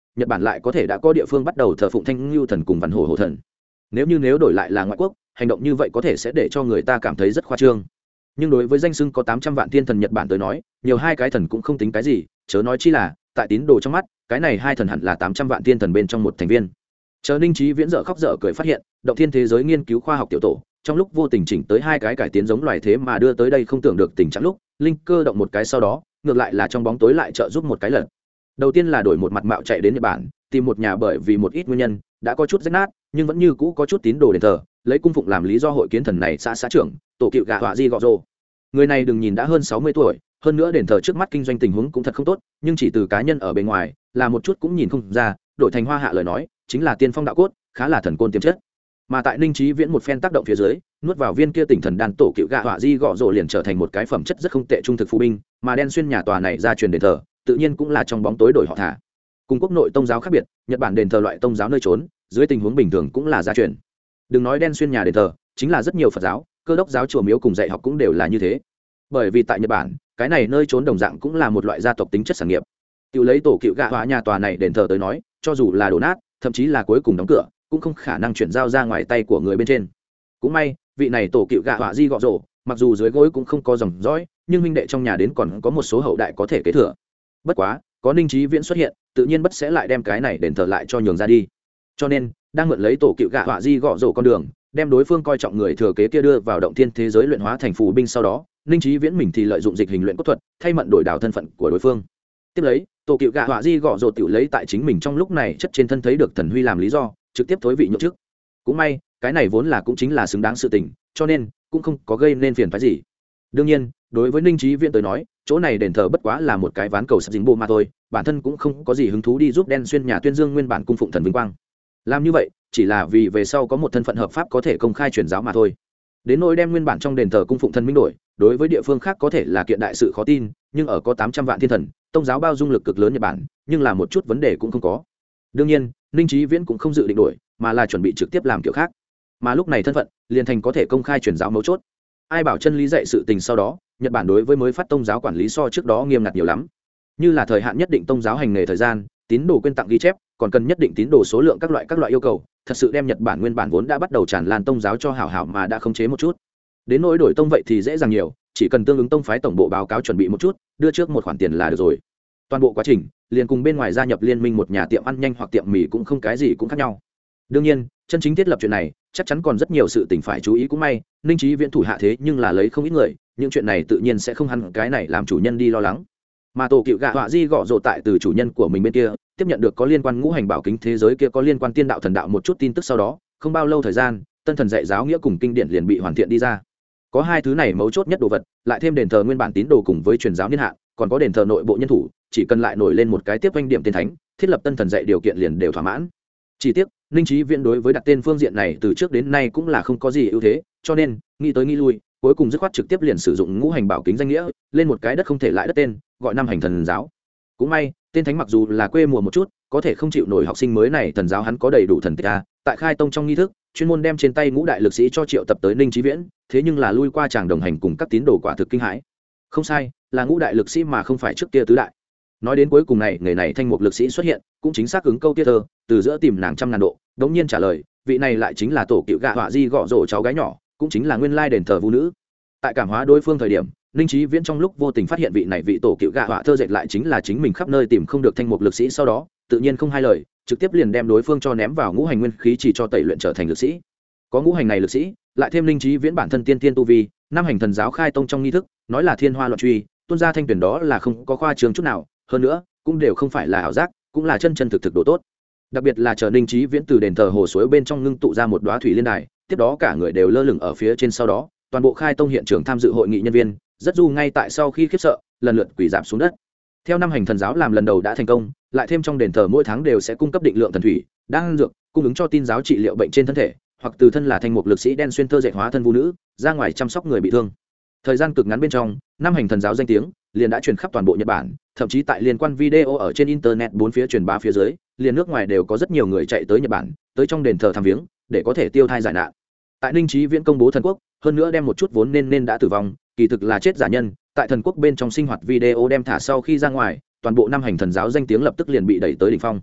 Speaker 1: nhật bản lại có thể đã có địa phương bắt đầu thờ phụng thanh ngưu thần cùng văn hổ hổ thần. Nếu đổi lại là ngoại quốc, hành động như vậy có thể sẽ để cho người ta cảm thấy rất khoa trương, nhưng đối với danh xưng có 800 vạn thiên thần Nhật Bản tới nói, nhiều hai cái thần cũng không tính cái gì, chớ nói chi là tại tín đồ trong mắt, cái này hai thần hẳn là 800 vạn thiên thần bên trong một thành viên. Chờ Ninh Chí Viễn dở khóc dở cười phát hiện, động thiên thế giới nghiên cứu khoa học tiểu tổ, trong lúc vô tình chỉnh tới hai cái cải tiến giống loài thế mà đưa tới đây không tưởng được tình trạng lúc, linh cơ động một cái sau đó, ngược lại là trong bóng tối lại trợ giúp một cái lần. Đầu tiên là đổi một mặt mạo chạy đến Nhật Bản, tìm một nhà bởi vì một ít nguyên nhân đã có chút rách nát, nhưng vẫn như cũ có chút tín đồ đền thờ, lấy cung phụng làm lý do hội kiến thần này xã trưởng, tổ cựu gạ họa di gọ rồ. Người này đừng nhìn đã hơn 60 tuổi, hơn nữa đền thờ trước mắt kinh doanh tình huống cũng thật không tốt, nhưng chỉ từ cá nhân ở bên ngoài là một chút cũng nhìn không ra, đổi thành hoa hạ lời nói chính là tiên phong đạo cốt, khá là thần côn tiềm chất. Mà tại Ninh Chí Viễn một phen tác động phía dưới, nuốt vào viên kia tỉnh thần đan tổ cựu gạ họa di gọ rồ liền trở thành một cái phẩm chất rất không tệ trung thực phù binh, mà đen xuyên nhà tòa này ra truyền đền thờ, tự nhiên cũng là trong bóng tối đổi họ thả. Cùng quốc nội tông giáo khác biệt, Nhật Bản đền thờ loại tông giáo nơi trốn, dưới tình huống bình thường cũng là gia truyền. Đừng nói đen xuyên nhà đền thờ, chính là rất nhiều Phật giáo, Cơ đốc giáo chùa miếu cùng dạy học cũng đều là như thế. Bởi vì tại Nhật Bản, cái này nơi trốn đồng dạng cũng là một loại gia tộc tính chất sản nghiệp. Tiểu lấy tổ cựu gạ họa nhà tòa này đền thờ tới nói, cho dù là đổ nát, thậm chí là cuối cùng đóng cửa, cũng không khả năng chuyển giao ra ngoài tay của người bên trên. Cũng may, vị này tổ cựu gạ họa di gọ rồ, mặc dù dưới gối cũng không có dòng dõi, nhưng huynh đệ trong nhà đến còn có một số hậu đại có thể kế thừa. Bất quá, có Ninh Chí Viễn xuất hiện, tự nhiên bất sẽ lại đem cái này đền thờ lại cho nhường ra đi. Cho nên, đang mượn lấy tổ cựu gạ họa di gọ rồ con đường, đem đối phương coi trọng người thừa kế kia đưa vào động thiên thế giới luyện hóa thành phù binh sau đó, Ninh Chí Viễn mình thì lợi dụng dịch hình luyện cốt thuật, thay mận đổi đảo thân phận của đối phương. Tiếp lấy, tổ cựu gạ họa di gọ rồ tiểu lấy tại chính mình trong lúc này chất trên thân thấy được thần huy làm lý do, trực tiếp thối vị nhượng chức. Cũng may, cái này vốn là cũng chính là xứng đáng sự tình, cho nên cũng không có gây nên phiền phức gì. Đương nhiên, đối với Ninh Chí Viễn tới nói, chỗ này đền thờ bất quá là một cái ván cầu sắp dính bộ mà thôi, bản thân cũng không có gì hứng thú đi giúp đen xuyên nhà tuyên dương nguyên bản cung phụng thần vinh quang. Làm như vậy, chỉ là vì về sau có một thân phận hợp pháp có thể công khai truyền giáo mà thôi. Đến nỗi đem nguyên bản trong đền thờ cung phụng thần minh đổi, đối với địa phương khác có thể là kiện đại sự khó tin, nhưng ở có 800 vạn thiên thần, tông giáo bao dung lực cực lớn Nhật Bản, nhưng là một chút vấn đề cũng không có. Đương nhiên, Ninh Chí Viễn cũng không dự định đổi, mà là chuẩn bị trực tiếp làm kiểu khác. Mà lúc này thân phận liền thành có thể công khai truyền giáo mấu chốt. Ai bảo chân lý dạy sự tình sau đó, Nhật Bản đối với mới phát tông giáo quản lý so trước đó nghiêm ngặt nhiều lắm. Như là thời hạn nhất định tông giáo hành nghề thời gian, tín đồ quyên tặng ghi chép, còn cần nhất định tín đồ số lượng các loại yêu cầu, thật sự đem Nhật Bản nguyên bản vốn đã bắt đầu tràn lan tông giáo cho hảo hảo mà đã khống chế một chút. Đến nỗi đổi tông vậy thì dễ dàng nhiều, chỉ cần tương ứng tông phái tổng bộ báo cáo chuẩn bị một chút, đưa trước một khoản tiền là được rồi. Toàn bộ quá trình liền cùng bên ngoài gia nhập liên minh một nhà tiệm ăn nhanh hoặc tiệm mì cũng không cái gì cũng khác nhau. Đương nhiên, chân chính thiết lập chuyện này, chắc chắn còn rất nhiều sự tình phải chú ý. Cũng may, Ninh Chí Viễn thủ hạ thế nhưng là lấy không ít người, những chuyện này tự nhiên sẽ không hẳn cái này làm chủ nhân đi lo lắng. Mà tổ cựu gạ họa di gọ rồ tại từ chủ nhân của mình bên kia tiếp nhận được có liên quan ngũ hành bảo kính thế giới kia có liên quan tiên đạo thần đạo một chút tin tức sau đó, không bao lâu thời gian, tân thần dạy giáo nghĩa cùng kinh điển liền bị hoàn thiện đi ra. Có hai thứ này mấu chốt nhất đồ vật, lại thêm đền thờ nguyên bản tín đồ cùng với truyền giáo niên hạn, còn có đền thờ nội bộ nhân thủ, chỉ cần lại nổi lên một cái tiếp doanh điểm tiên thánh, thiết lập tân thần dạy điều kiện liền đều thỏa mãn. Chỉ tiếc, Ninh Chí Viễn đối với đặt tên phương diện này từ trước đến nay cũng là không có gì ưu thế, cho nên nghĩ tới nghĩ lui, cuối cùng dứt khoát trực tiếp liền sử dụng ngũ hành bảo kính danh nghĩa, lên một cái đất không thể lại đất tên, gọi năm hành thần giáo. Cũng may, tên thánh mặc dù là quê mùa một chút, có thể không chịu nổi học sinh mới này thần giáo hắn có đầy đủ thần tích a, tại khai tông trong nghi thức, chuyên môn đem trên tay ngũ đại lực sĩ cho triệu tập tới Ninh Chí Viễn, thế nhưng là lui qua chàng đồng hành cùng các tín đồ quả thực kinh hãi. Không sai, là ngũ đại lực sĩ mà không phải trước kia tứ đại. Nói đến cuối cùng này, người này thanh mục lực sĩ xuất hiện, cũng chính xác ứng câu kia thơ, từ giữa tìm nàng trăm ngàn độ, đống nhiên trả lời, vị này lại chính là tổ cựu gạ họa di gọ rồ cháu gái nhỏ, cũng chính là nguyên lai đền thờ vũ nữ. Tại cảm hóa đối phương thời điểm, Ninh Chí Viễn trong lúc vô tình phát hiện vị này vị tổ cựu gạ họa thơ dệt lại chính là chính mình khắp nơi tìm không được thanh mục lực sĩ, sau đó tự nhiên không hai lời, trực tiếp liền đem đối phương cho ném vào ngũ hành nguyên khí chỉ cho tẩy luyện trở thành lực sĩ. Có ngũ hành này lực sĩ, lại thêm Ninh Chí Viễn bản thân tiên tiên tu vi, năm hành thần giáo khai tông trong nghi thức, nói là thiên hoa loạn truy, tuôn ra thanh tuyển đó là không có khoa trương chút nào, hơn nữa cũng đều không phải là ảo giác, cũng là chân chân thực thực độ tốt. Đặc biệt là chờ Ninh Chí Viễn từ đền thờ hồ suối bên trong ngưng tụ ra một đóa thủy liên đài, tiếp đó cả người đều lơ lửng ở phía trên, sau đó toàn bộ khai tông hiện trường tham dự hội nghị nhân viên rất du ngay tại sau khi khiếp sợ lần lượt quỳ giảm xuống đất. Theo năm hành thần giáo làm lần đầu đã thành công, lại thêm trong đền thờ mỗi tháng đều sẽ cung cấp định lượng thần thủy đang dược cung ứng cho tin giáo trị liệu bệnh trên thân thể, hoặc từ thân là thanh mục lực sĩ đen xuyên thơ dệt hóa thân vũ nữ ra ngoài chăm sóc người bị thương. Thời gian cực ngắn bên trong, năm hành thần giáo danh tiếng liền đã truyền khắp toàn bộ Nhật Bản, thậm chí tại liên quan video ở trên internet bốn phía truyền bá phía dưới, liền nước ngoài đều có rất nhiều người chạy tới Nhật Bản, tới trong đền thờ thăm viếng để có thể tiêu thai giải nạn. Tại Ninh Chí Viễn công bố thần quốc, hơn nữa đem một chút vốn nên đã tử vong, kỳ thực là chết giả nhân, tại thần quốc bên trong sinh hoạt video đem thả sau khi ra ngoài, toàn bộ năm hành thần giáo danh tiếng lập tức liền bị đẩy tới đỉnh phong.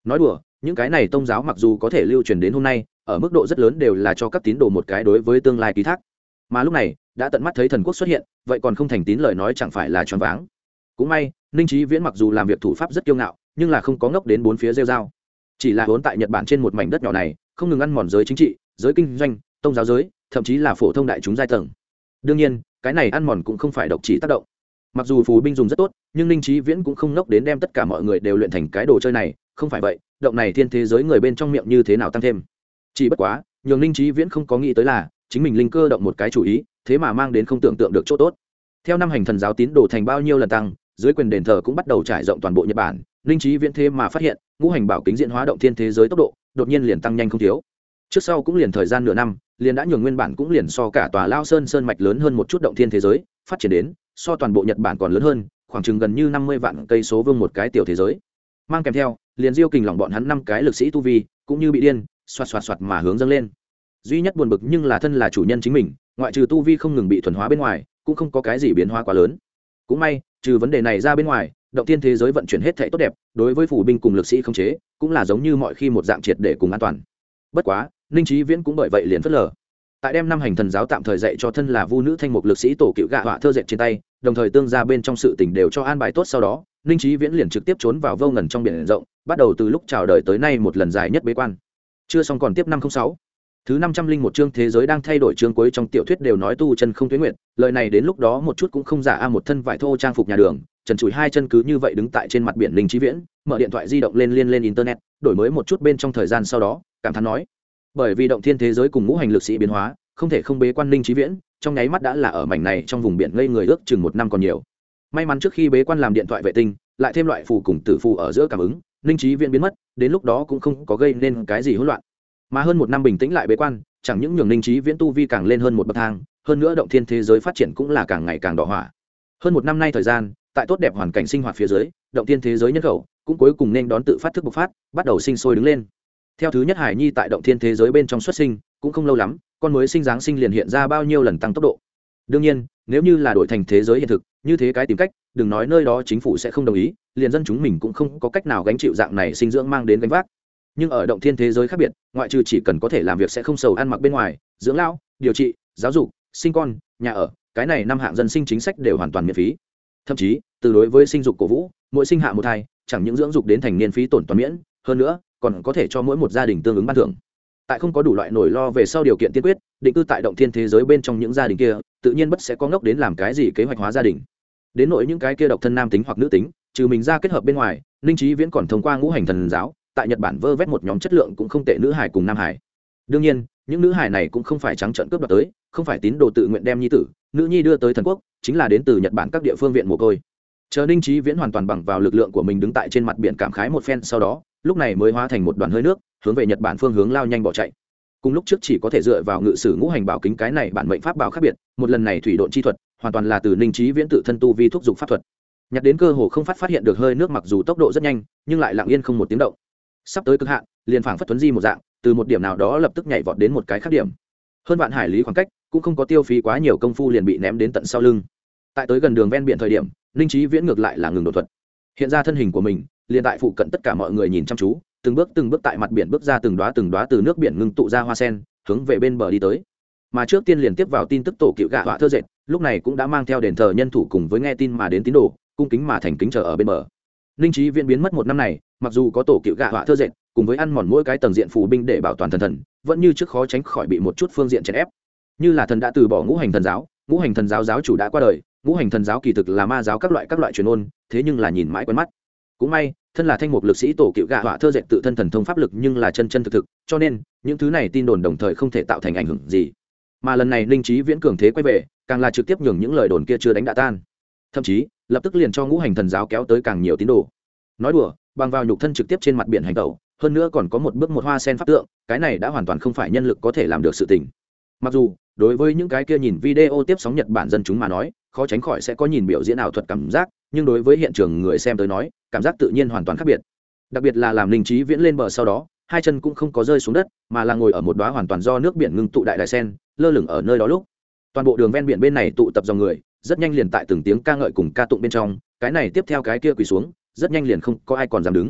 Speaker 1: nói đùa, những cái này tôn giáo mặc dù có thể lưu truyền đến hôm nay, ở mức độ rất lớn đều là cho các tín đồ một cái đối với tương lai ký thác, mà lúc này đã tận mắt thấy thần quốc xuất hiện, vậy còn không thành tín lời nói chẳng phải là choáng váng. Cũng may Ninh Chí Viễn mặc dù làm việc thủ pháp rất kiêu ngạo, nhưng là không có ngốc đến bốn phía rêu rao, chỉ là vốn tại Nhật Bản trên một mảnh đất nhỏ này không ngừng ăn mòn giới chính trị, giới kinh doanh, tôn giáo giới, thậm chí là phổ thông đại chúng giai tầng. Đương nhiên cái này ăn mòn cũng không phải độc chỉ tác động, mặc dù phù binh dùng rất tốt, nhưng Ninh Chí Viễn cũng không ngốc đến đem tất cả mọi người đều luyện thành cái đồ chơi này, không phải vậy động này thiên thế giới người bên trong miệng như thế nào tăng thêm. Chỉ bất quá nhường Ninh Chí Viễn không có nghĩ tới là chính mình linh cơ động một cái chủ ý, thế mà mang đến không tưởng tượng được chỗ tốt. Theo năm hành thần giáo tín đồ thành bao nhiêu lần tăng, dưới quyền đền thờ cũng bắt đầu trải rộng toàn bộ Nhật Bản, Ninh Chí Viễn thế mà phát hiện ngũ hành bảo kính diễn hóa động thiên thế giới tốc độ đột nhiên liền tăng nhanh không thiếu. Trước sau cũng liền thời gian nửa năm, liền đã nhường nguyên bản cũng liền so cả tòa Lao Sơn sơn mạch lớn hơn một chút động thiên thế giới, phát triển đến so toàn bộ Nhật Bản còn lớn hơn, khoảng chừng gần như 50 vạn cây số vuông một cái tiểu thế giới. Mang kèm theo, liền Diêu Kình lòng bọn hắn 5 cái lực sĩ tu vi, cũng như bị điên, xoạt xoạt xoạt mà hướng dâng lên. Duy nhất buồn bực nhưng là thân là chủ nhân chính mình, ngoại trừ tu vi không ngừng bị thuần hóa bên ngoài, cũng không có cái gì biến hóa quá lớn. Cũng may, trừ vấn đề này ra bên ngoài, động thiên thế giới vận chuyển hết thảy tốt đẹp, đối với phủ binh cùng lực sĩ không chế, cũng là giống như mọi khi một dạng triệt để cùng an toàn. Bất quá, Ninh Chí Viễn cũng bởi vậy liền phớt lờ. Tại đem năm hành thần giáo tạm thời dạy cho thân là vu nữ thanh mục lực sĩ tổ cựu gạ họa thơ dệt trên tay, đồng thời tương gia bên trong sự tình đều cho an bài tốt, sau đó Ninh Chí Viễn liền trực tiếp trốn vào vô ngần trong biển rộng, bắt đầu từ lúc chào đời tới nay một lần dài nhất bế quan. Chưa xong còn tiếp 506. Thứ 501 chương thế giới đang thay đổi, chương cuối trong tiểu thuyết đều nói tu chân không tuế nguyện, lời này đến lúc đó một chút cũng không giả a. Một thân vải thô trang phục nhà đường, trần trụi hai chân cứ như vậy đứng tại trên mặt biển. Ninh Chí Viễn mở điện thoại di động lên liên lên internet, đổi mới một chút bên trong thời gian sau đó, cảm thán nói: bởi vì động thiên thế giới cùng ngũ hành lực sĩ biến hóa, không thể không bế quan. Ninh Chí Viễn trong nháy mắt đã là ở mảnh này trong vùng biển ngây người ước chừng 1 năm còn nhiều. May mắn trước khi bế quan làm điện thoại vệ tinh, lại thêm loại phù cùng tử phù ở giữa cảm ứng, Ninh Chí Viễn biến mất, đến lúc đó cũng không có gây nên cái gì hỗn loạn. Mà hơn 1 năm bình tĩnh lại bế quan, chẳng những nhường Ninh Chí Viễn tu vi càng lên hơn một bậc thang, hơn nữa động thiên thế giới phát triển cũng là càng ngày càng đỏ hỏa. Hơn 1 năm nay thời gian, tại tốt đẹp hoàn cảnh sinh hoạt phía dưới, động thiên thế giới nhân khẩu cũng cuối cùng nên đón tự phát thức bộc phát, bắt đầu sinh sôi đứng lên. Theo thứ nhất hải nhi tại động thiên thế giới bên trong xuất sinh, cũng không lâu lắm, con mới sinh dáng sinh liền hiện ra bao nhiêu lần tăng tốc độ. Đương nhiên, nếu như là đổi thành thế giới hiện thực, như thế cái tìm cách, đừng nói nơi đó chính phủ sẽ không đồng ý, liền dân chúng mình cũng không có cách nào gánh chịu dạng này sinh dưỡng mang đến gánh vác. Nhưng ở động thiên thế giới khác biệt, ngoại trừ chỉ cần có thể làm việc sẽ không sầu ăn mặc bên ngoài, dưỡng lão, điều trị, giáo dục, sinh con, nhà ở, cái này 5 hạng dân sinh chính sách đều hoàn toàn miễn phí. Thậm chí, từ đối với sinh dục cổ vũ, mỗi sinh hạ một thai, chẳng những dưỡng dục đến thành niên phí tổn toàn miễn, hơn nữa còn có thể cho mỗi một gia đình tương ứng ban thưởng. Tại không có đủ loại nỗi lo về sau điều kiện tiên quyết, định cư tại động thiên thế giới bên trong những gia đình kia, tự nhiên bất sẽ có ngốc đến làm cái gì kế hoạch hóa gia đình. Đến nỗi những cái kia độc thân nam tính hoặc nữ tính, trừ mình ra kết hợp bên ngoài, Ninh Chí Viễn còn thông qua ngũ hành thần giáo, tại Nhật Bản vơ vét một nhóm chất lượng cũng không tệ nữ hải cùng nam hải. Đương nhiên, những nữ hải này cũng không phải trắng trợn cướp đoạt tới, không phải tín đồ tự nguyện đem nhi tử, nữ nhi đưa tới thần quốc, chính là đến từ Nhật Bản các địa phương viện mồ côi. Chờ Ninh Chí Viễn hoàn toàn bằng vào lực lượng của mình đứng tại trên mặt biển cảm khái một phen sau đó, lúc này mới hóa thành một đoàn hơi nước, hướng về Nhật Bản phương hướng lao nhanh bỏ chạy. Cùng lúc trước chỉ có thể dựa vào ngự sử ngũ hành bảo kính cái này bản mệnh pháp bảo khác biệt, một lần này thủy độn chi thuật, hoàn toàn là từ Ninh Chí Viễn tự thân tu vi thúc dục pháp thuật. Nhặt đến cơ hồ không phát hiện được hơi nước, mặc dù tốc độ rất nhanh, nhưng lại lặng yên không một tiếng động. Sắp tới cực hạn, liền phảng phất tuấn di một dạng, từ một điểm nào đó lập tức nhảy vọt đến một cái khác điểm. Hơn vạn hải lý khoảng cách, cũng không có tiêu phí quá nhiều công phu liền bị ném đến tận sau lưng. Tại tới gần đường ven biển thời điểm, Ninh Chí Viễn ngược lại là ngừng đột thuật, hiện ra thân hình của mình, liền tại phụ cận tất cả mọi người nhìn chăm chú, từng bước tại mặt biển bước ra từng đóa từ nước biển ngưng tụ ra hoa sen, hướng về bên bờ đi tới. Mà trước tiên liền tiếp vào tin tức tổ cựu gạ họa thơ dệt, lúc này cũng đã mang theo đền thờ nhân thủ cùng với nghe tin mà đến tín đồ, cung kính mà thành kính chờ ở bên bờ. Ninh Chí Viễn biến mất 1 năm này, mặc dù có tổ cựu gạ họa thơ dệt, cùng với ăn mòn mỗi cái tầng diện phù binh để bảo toàn thần, vẫn như trước khó tránh khỏi bị một chút phương diện chèn ép. Như là thần đã từ bỏ ngũ hành thần giáo giáo chủ đã qua đời, ngũ hành thần giáo kỳ thực là ma giáo các loại truyền ôn, thế nhưng là nhìn mãi quen mắt. Cũng may, thân là thanh mục lực sĩ tổ cựu gạ họa thơ dệt tự thân thần thông pháp lực nhưng là chân thực, cho nên những thứ này tin đồn đồng thời không thể tạo thành ảnh hưởng gì. Mà lần này Ninh Chí Viễn cường thế quay về, càng là trực tiếp nhường những lời đồn kia chưa đánh đã tan, thậm chí lập tức liền cho ngũ hành thần giáo kéo tới càng nhiều tín đồ. Nói đùa, bằng vào nhục thân trực tiếp trên mặt biển hành tẩu, hơn nữa còn có một bước một hoa sen pháp tượng, cái này đã hoàn toàn không phải nhân lực có thể làm được sự tình. Mặc dù đối với những cái kia nhìn video tiếp sóng Nhật Bản dân chúng mà nói, khó tránh khỏi sẽ có nhìn biểu diễn ảo thuật cảm giác, nhưng đối với hiện trường người xem tới nói, cảm giác tự nhiên hoàn toàn khác biệt. Đặc biệt là làm Ninh Chí Viễn lên bờ sau đó, hai chân cũng không có rơi xuống đất, mà là ngồi ở một đóa hoàn toàn do nước biển ngưng tụ đại sen, lơ lửng ở nơi đó lúc. Toàn bộ đường ven biển bên này tụ tập dòng người, rất nhanh liền tại từng tiếng ca ngợi cùng ca tụng bên trong, cái này tiếp theo cái kia quỳ xuống, rất nhanh liền không có ai còn dám đứng.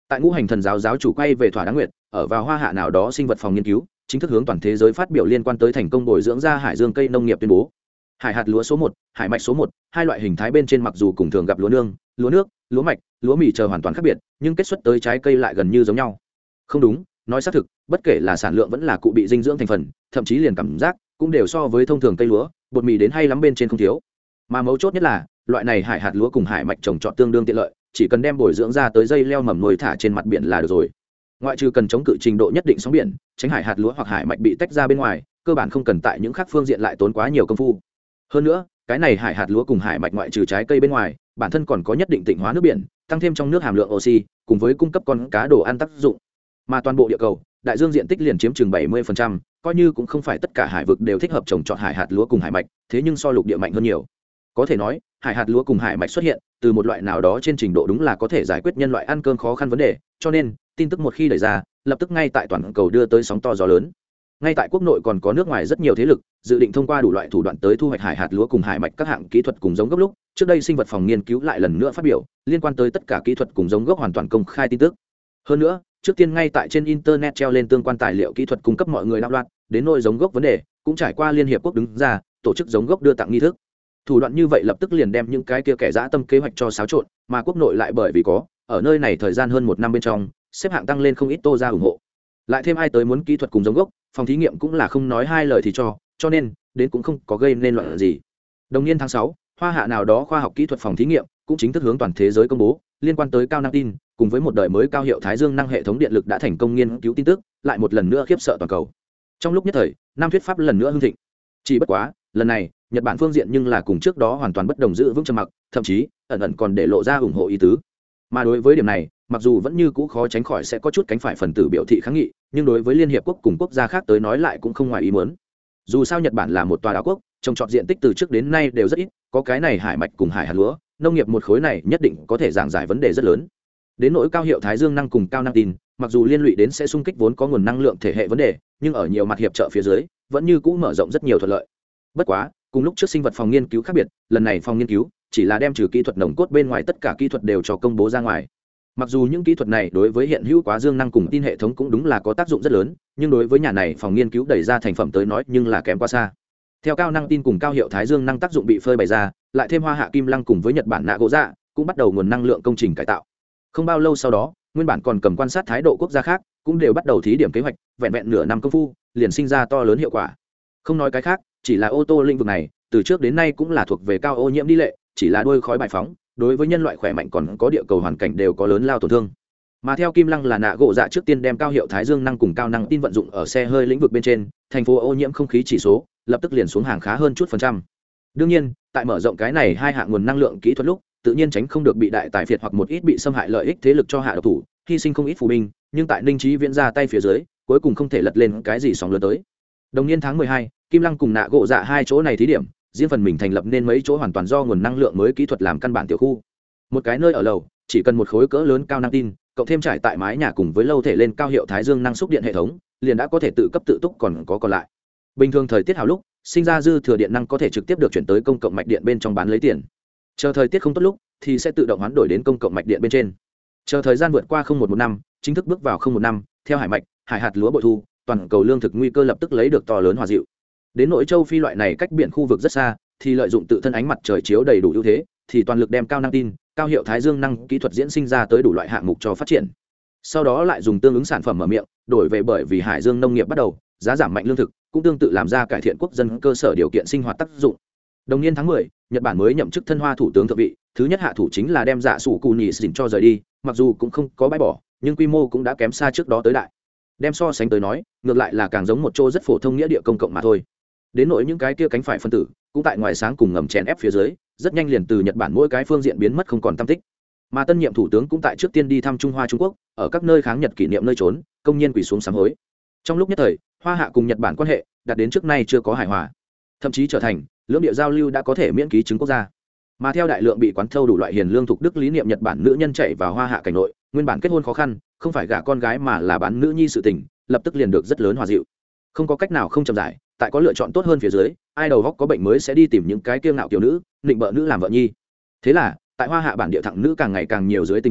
Speaker 1: tại ngũ hành thần giáo giáo chủ quay về thỏa đáng nguyệt ở vào hoa hạ nào đó sinh vật phòng nghiên cứu chính thức hướng toàn thế giới phát biểu liên quan tới thành công bồi dưỡng ra hải dương cây nông nghiệp tuyên bố hải hạt lúa số 1, hải mạch số 1, hai loại hình thái bên trên mặc dù cùng thường gặp lúa nương, lúa nước, lúa mạch, lúa mì chờ hoàn toàn khác biệt, nhưng kết xuất tới trái cây lại gần như giống nhau. Không đúng, nói xác thực, bất kể là sản lượng vẫn là cụ bị dinh dưỡng thành phần, thậm chí liền cảm giác cũng đều so với thông thường cây lúa, bột mì đến hay lắm bên trên không thiếu. Mà mấu chốt nhất là, loại này hải hạt lúa cùng hải mạch trồng trọt tương đương tiện lợi, chỉ cần đem bồi dưỡng ra tới dây leo mầm nuôi thả trên mặt biển là được rồi. Ngoại trừ cần chống cự trình độ nhất định sóng biển, tránh hải hạt lúa hoặc hải mạch bị tách ra bên ngoài, cơ bản không cần tại những khác phương diện lại tốn quá nhiều công phu. Hơn nữa, cái này hải hạt lúa cùng hải mạch ngoại trừ trái cây bên ngoài, bản thân còn có nhất định tịnh hóa nước biển, tăng thêm trong nước hàm lượng oxy, cùng với cung cấp con cá đồ ăn tác dụng. Mà toàn bộ địa cầu, đại dương diện tích liền chiếm chừng 70%, coi như cũng không phải tất cả hải vực đều thích hợp trồng trọt hải hạt lúa cùng hải mạch, thế nhưng so lục địa mạnh hơn nhiều. Có thể nói, hải hạt lúa cùng hải mạch xuất hiện, từ một loại nào đó trên trình độ đúng là có thể giải quyết nhân loại ăn cơm khó khăn vấn đề, cho nên, tin tức một khi đẩy ra, lập tức ngay tại toàn cầu đưa tới sóng to gió lớn. Ngay tại quốc nội còn có nước ngoài rất nhiều thế lực dự định thông qua đủ loại thủ đoạn tới thu hoạch hải hạt lúa cùng hải mạch các hạng kỹ thuật cùng giống gốc lúc trước đây sinh vật phòng nghiên cứu lại lần nữa phát biểu liên quan tới tất cả kỹ thuật cùng giống gốc hoàn toàn công khai tin tức. Hơn nữa, trước tiên ngay tại trên internet treo lên tương quan tài liệu kỹ thuật cung cấp mọi người đạo loạn, đến nội giống gốc vấn đề cũng trải qua liên hiệp quốc đứng ra tổ chức giống gốc đưa tặng nghi thức. Thủ đoạn như vậy lập tức liền đem những cái kia kẻ dã tâm kế hoạch cho xáo trộn, mà quốc nội lại bởi vì có ở nơi này thời gian hơn một năm bên trong xếp hạng tăng lên không ít tô ra ủng hộ. Lại thêm ai tới muốn kỹ thuật cùng giống gốc, phòng thí nghiệm cũng là không nói hai lời thì cho nên đến cũng không có gây nên loạn gì. Đồng niên tháng 6, hoa hạ nào đó khoa học kỹ thuật phòng thí nghiệm cũng chính thức hướng toàn thế giới công bố liên quan tới cao năng tin cùng với một đời mới cao hiệu thái dương năng hệ thống điện lực đã thành công nghiên cứu tin tức, lại một lần nữa khiếp sợ toàn cầu. Trong lúc nhất thời, nam thuyết pháp lần nữa hưng thịnh. Chỉ bất quá, lần này, Nhật Bản phương diện nhưng là cùng trước đó hoàn toàn bất đồng, giữ vững trầm mặc, thậm chí ẩn ẩn còn để lộ ra ủng hộ ý tứ. Mà đối với điểm này, mặc dù vẫn như cũ khó tránh khỏi sẽ có chút cánh phải phần tử biểu thị kháng nghị, nhưng đối với liên hiệp quốc cùng quốc gia khác tới nói lại cũng không ngoài ý muốn. Dù sao Nhật Bản là một tòa đảo quốc, trồng trọt diện tích từ trước đến nay đều rất ít, có cái này hải mạch cùng hải hạt lúa, nông nghiệp một khối này nhất định có thể giảng giải vấn đề rất lớn. Đến nỗi cao hiệu thái dương năng cùng cao năng tin, mặc dù liên lụy đến sẽ xung kích vốn có nguồn năng lượng thể hệ vấn đề, nhưng ở nhiều mặt hiệp trợ phía dưới, vẫn như cũ mở rộng rất nhiều thuận lợi. Bất quá, cùng lúc trước sinh vật phòng nghiên cứu khác biệt, lần này phòng nghiên cứu chỉ là đem trừ kỹ thuật nồng cốt bên ngoài tất cả kỹ thuật đều cho công bố ra ngoài. Mặc dù những kỹ thuật này đối với hiện hữu quá dương năng cùng tin hệ thống cũng đúng là có tác dụng rất lớn, nhưng đối với nhà này phòng nghiên cứu đẩy ra thành phẩm tới nói nhưng là kém quá xa. Theo cao năng tin cùng cao hiệu thái dương năng tác dụng bị phơi bày ra, lại thêm hoa hạ kim lăng cùng với Nhật Bản nạ gỗ dạ cũng bắt đầu nguồn năng lượng công trình cải tạo. Không bao lâu sau đó, nguyên bản còn cầm quan sát thái độ quốc gia khác cũng đều bắt đầu thí điểm kế hoạch, vẹn vẹn nửa năm công phu liền sinh ra to lớn hiệu quả. Không nói cái khác, chỉ là ô tô lĩnh vực này từ trước đến nay cũng là thuộc về cao ô nhiễm đi lệ, chỉ là đuôi khói bài phóng, đối với nhân loại khỏe mạnh còn có địa cầu hoàn cảnh đều có lớn lao tổn thương. Mà theo kim lăng là nạ gỗ dạ trước tiên đem cao hiệu thái dương năng cùng cao năng tin vận dụng ở xe hơi lĩnh vực bên trên, thành phố ô nhiễm không khí chỉ số lập tức liền xuống hàng khá hơn chút phần trăm. Đương nhiên, tại mở rộng cái này hai hạng nguồn năng lượng kỹ thuật lúc, tự nhiên tránh không được bị đại tài phiệt hoặc một ít bị xâm hại lợi ích thế lực cho hạ độc thủ, hy sinh không ít phù binh, nhưng tại Ninh Chí Viễn ra tay phía dưới, cuối cùng không thể lật lên cái gì sóng lớn tới. Đồng niên tháng 12, kim lăng cùng nạ gỗ dạ hai chỗ này thí điểm, riêng phần mình thành lập nên mấy chỗ hoàn toàn do nguồn năng lượng mới kỹ thuật làm căn bản tiểu khu. Một cái nơi ở lầu, chỉ cần một khối cỡ lớn cao năng tin, cộng thêm trải tại mái nhà cùng với lâu thể lên cao hiệu thái dương năng xúc điện hệ thống, liền đã có thể tự cấp tự túc còn lại. Bình thường thời tiết hảo lúc, sinh ra dư thừa điện năng có thể trực tiếp được chuyển tới công cộng mạch điện bên trong bán lấy tiền. Chờ thời tiết không tốt lúc thì sẽ tự động hoán đổi đến công cộng mạch điện bên trên. Chờ thời gian vượt qua 01 năm, chính thức bước vào 01 năm, theo hải mạch, hải hạt lúa bội thu, toàn cầu lương thực nguy cơ lập tức lấy được to lớn hòa dịu. Đến nội châu Phi loại này cách biển khu vực rất xa, thì lợi dụng tự thân ánh mặt trời chiếu đầy đủ ưu thế, thì toàn lực đem cao năng tin, cao hiệu thái dương năng kỹ thuật diễn sinh ra tới đủ loại hạng mục cho phát triển. Sau đó lại dùng tương ứng sản phẩm mở miệng, đổi về bởi vì hải dương nông nghiệp bắt đầu, giá giảm mạnh lương thực, cũng tương tự làm ra cải thiện quốc dân cơ sở điều kiện sinh hoạt tác dụng. Đồng niên tháng 10, Nhật Bản mới nhậm chức thân hoa thủ tướng thượng vị, thứ nhất hạ thủ chính là đem dạ sủ cù nhì xỉn cho rời đi, mặc dù cũng không có bãi bỏ, nhưng quy mô cũng đã kém xa trước đó tới đại. Đem so sánh tới nói, ngược lại là càng giống một chỗ rất phổ thông nghĩa địa công cộng mà thôi. Đến nỗi những cái kia cánh phải phân tử, cũng tại ngoài sáng cùng ngầm chèn ép phía dưới, rất nhanh liền từ Nhật Bản mỗi cái phương diện biến mất không còn tăm tích. Mà tân nhiệm thủ tướng cũng tại trước tiên đi thăm Trung Hoa Trung Quốc, ở các nơi kháng Nhật kỷ niệm nơi trốn, công nhiên quỳ xuống sám hối. Trong lúc nhất thời, Hoa Hạ cùng Nhật Bản quan hệ đạt đến trước nay chưa có hài hòa, thậm chí trở thành lưỡng địa giao lưu đã có thể miễn ký chứng quốc gia. Mà theo đại lượng bị quán thâu đủ loại hiền lương thuộc đức lý niệm Nhật Bản nữ nhân chạy vào Hoa Hạ cảnh nội, nguyên bản kết hôn khó khăn, không phải gả con gái mà là bán nữ nhi sự tình, lập tức liền được rất lớn hòa dịu. Không có cách nào không chậm rãi, tại có lựa chọn tốt hơn phía dưới, ai đầu góc có bệnh mới sẽ đi tìm những cái kiêu ngạo kiểu nữ, định bợ nữ làm vợ nhi. Thế là, tại Hoa Hạ bản địa thẳng nữ càng ngày càng nhiều dưới tình huống,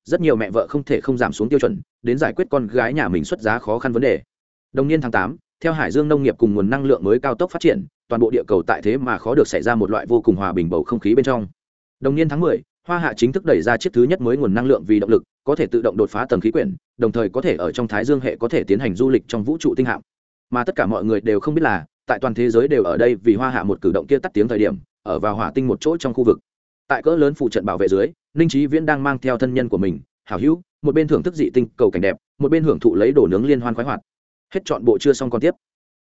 Speaker 1: rất nhiều mẹ vợ không thể không giảm xuống tiêu chuẩn đến giải quyết con gái nhà mình xuất giá khó khăn vấn đề. Đồng niên tháng 8, theo hải dương nông nghiệp cùng nguồn năng lượng mới cao tốc phát triển, toàn bộ địa cầu tại thế mà khó được xảy ra một loại vô cùng hòa bình bầu không khí bên trong. Đồng niên tháng 10, Hoa Hạ chính thức đẩy ra chiếc thứ nhất mới nguồn năng lượng vì động lực, có thể tự động đột phá tầng khí quyển, đồng thời có thể ở trong Thái Dương hệ có thể tiến hành du lịch trong vũ trụ tinh hạm. Mà tất cả mọi người đều không biết là, tại toàn thế giới đều ở đây vì Hoa Hạ một cử động kia tắt tiếng thời điểm, ở vào hỏa tinh một chỗ trong khu vực. Tại cỡ lớn phụ trận bảo vệ dưới, Ninh Chí Viễn đang mang theo thân nhân của mình, hảo hữu, một bên thưởng thức dị tinh cầu cảnh đẹp, một bên hưởng thụ lấy đồ nướng liên hoan khoái hoạt. Hết chọn bộ chưa xong còn tiếp.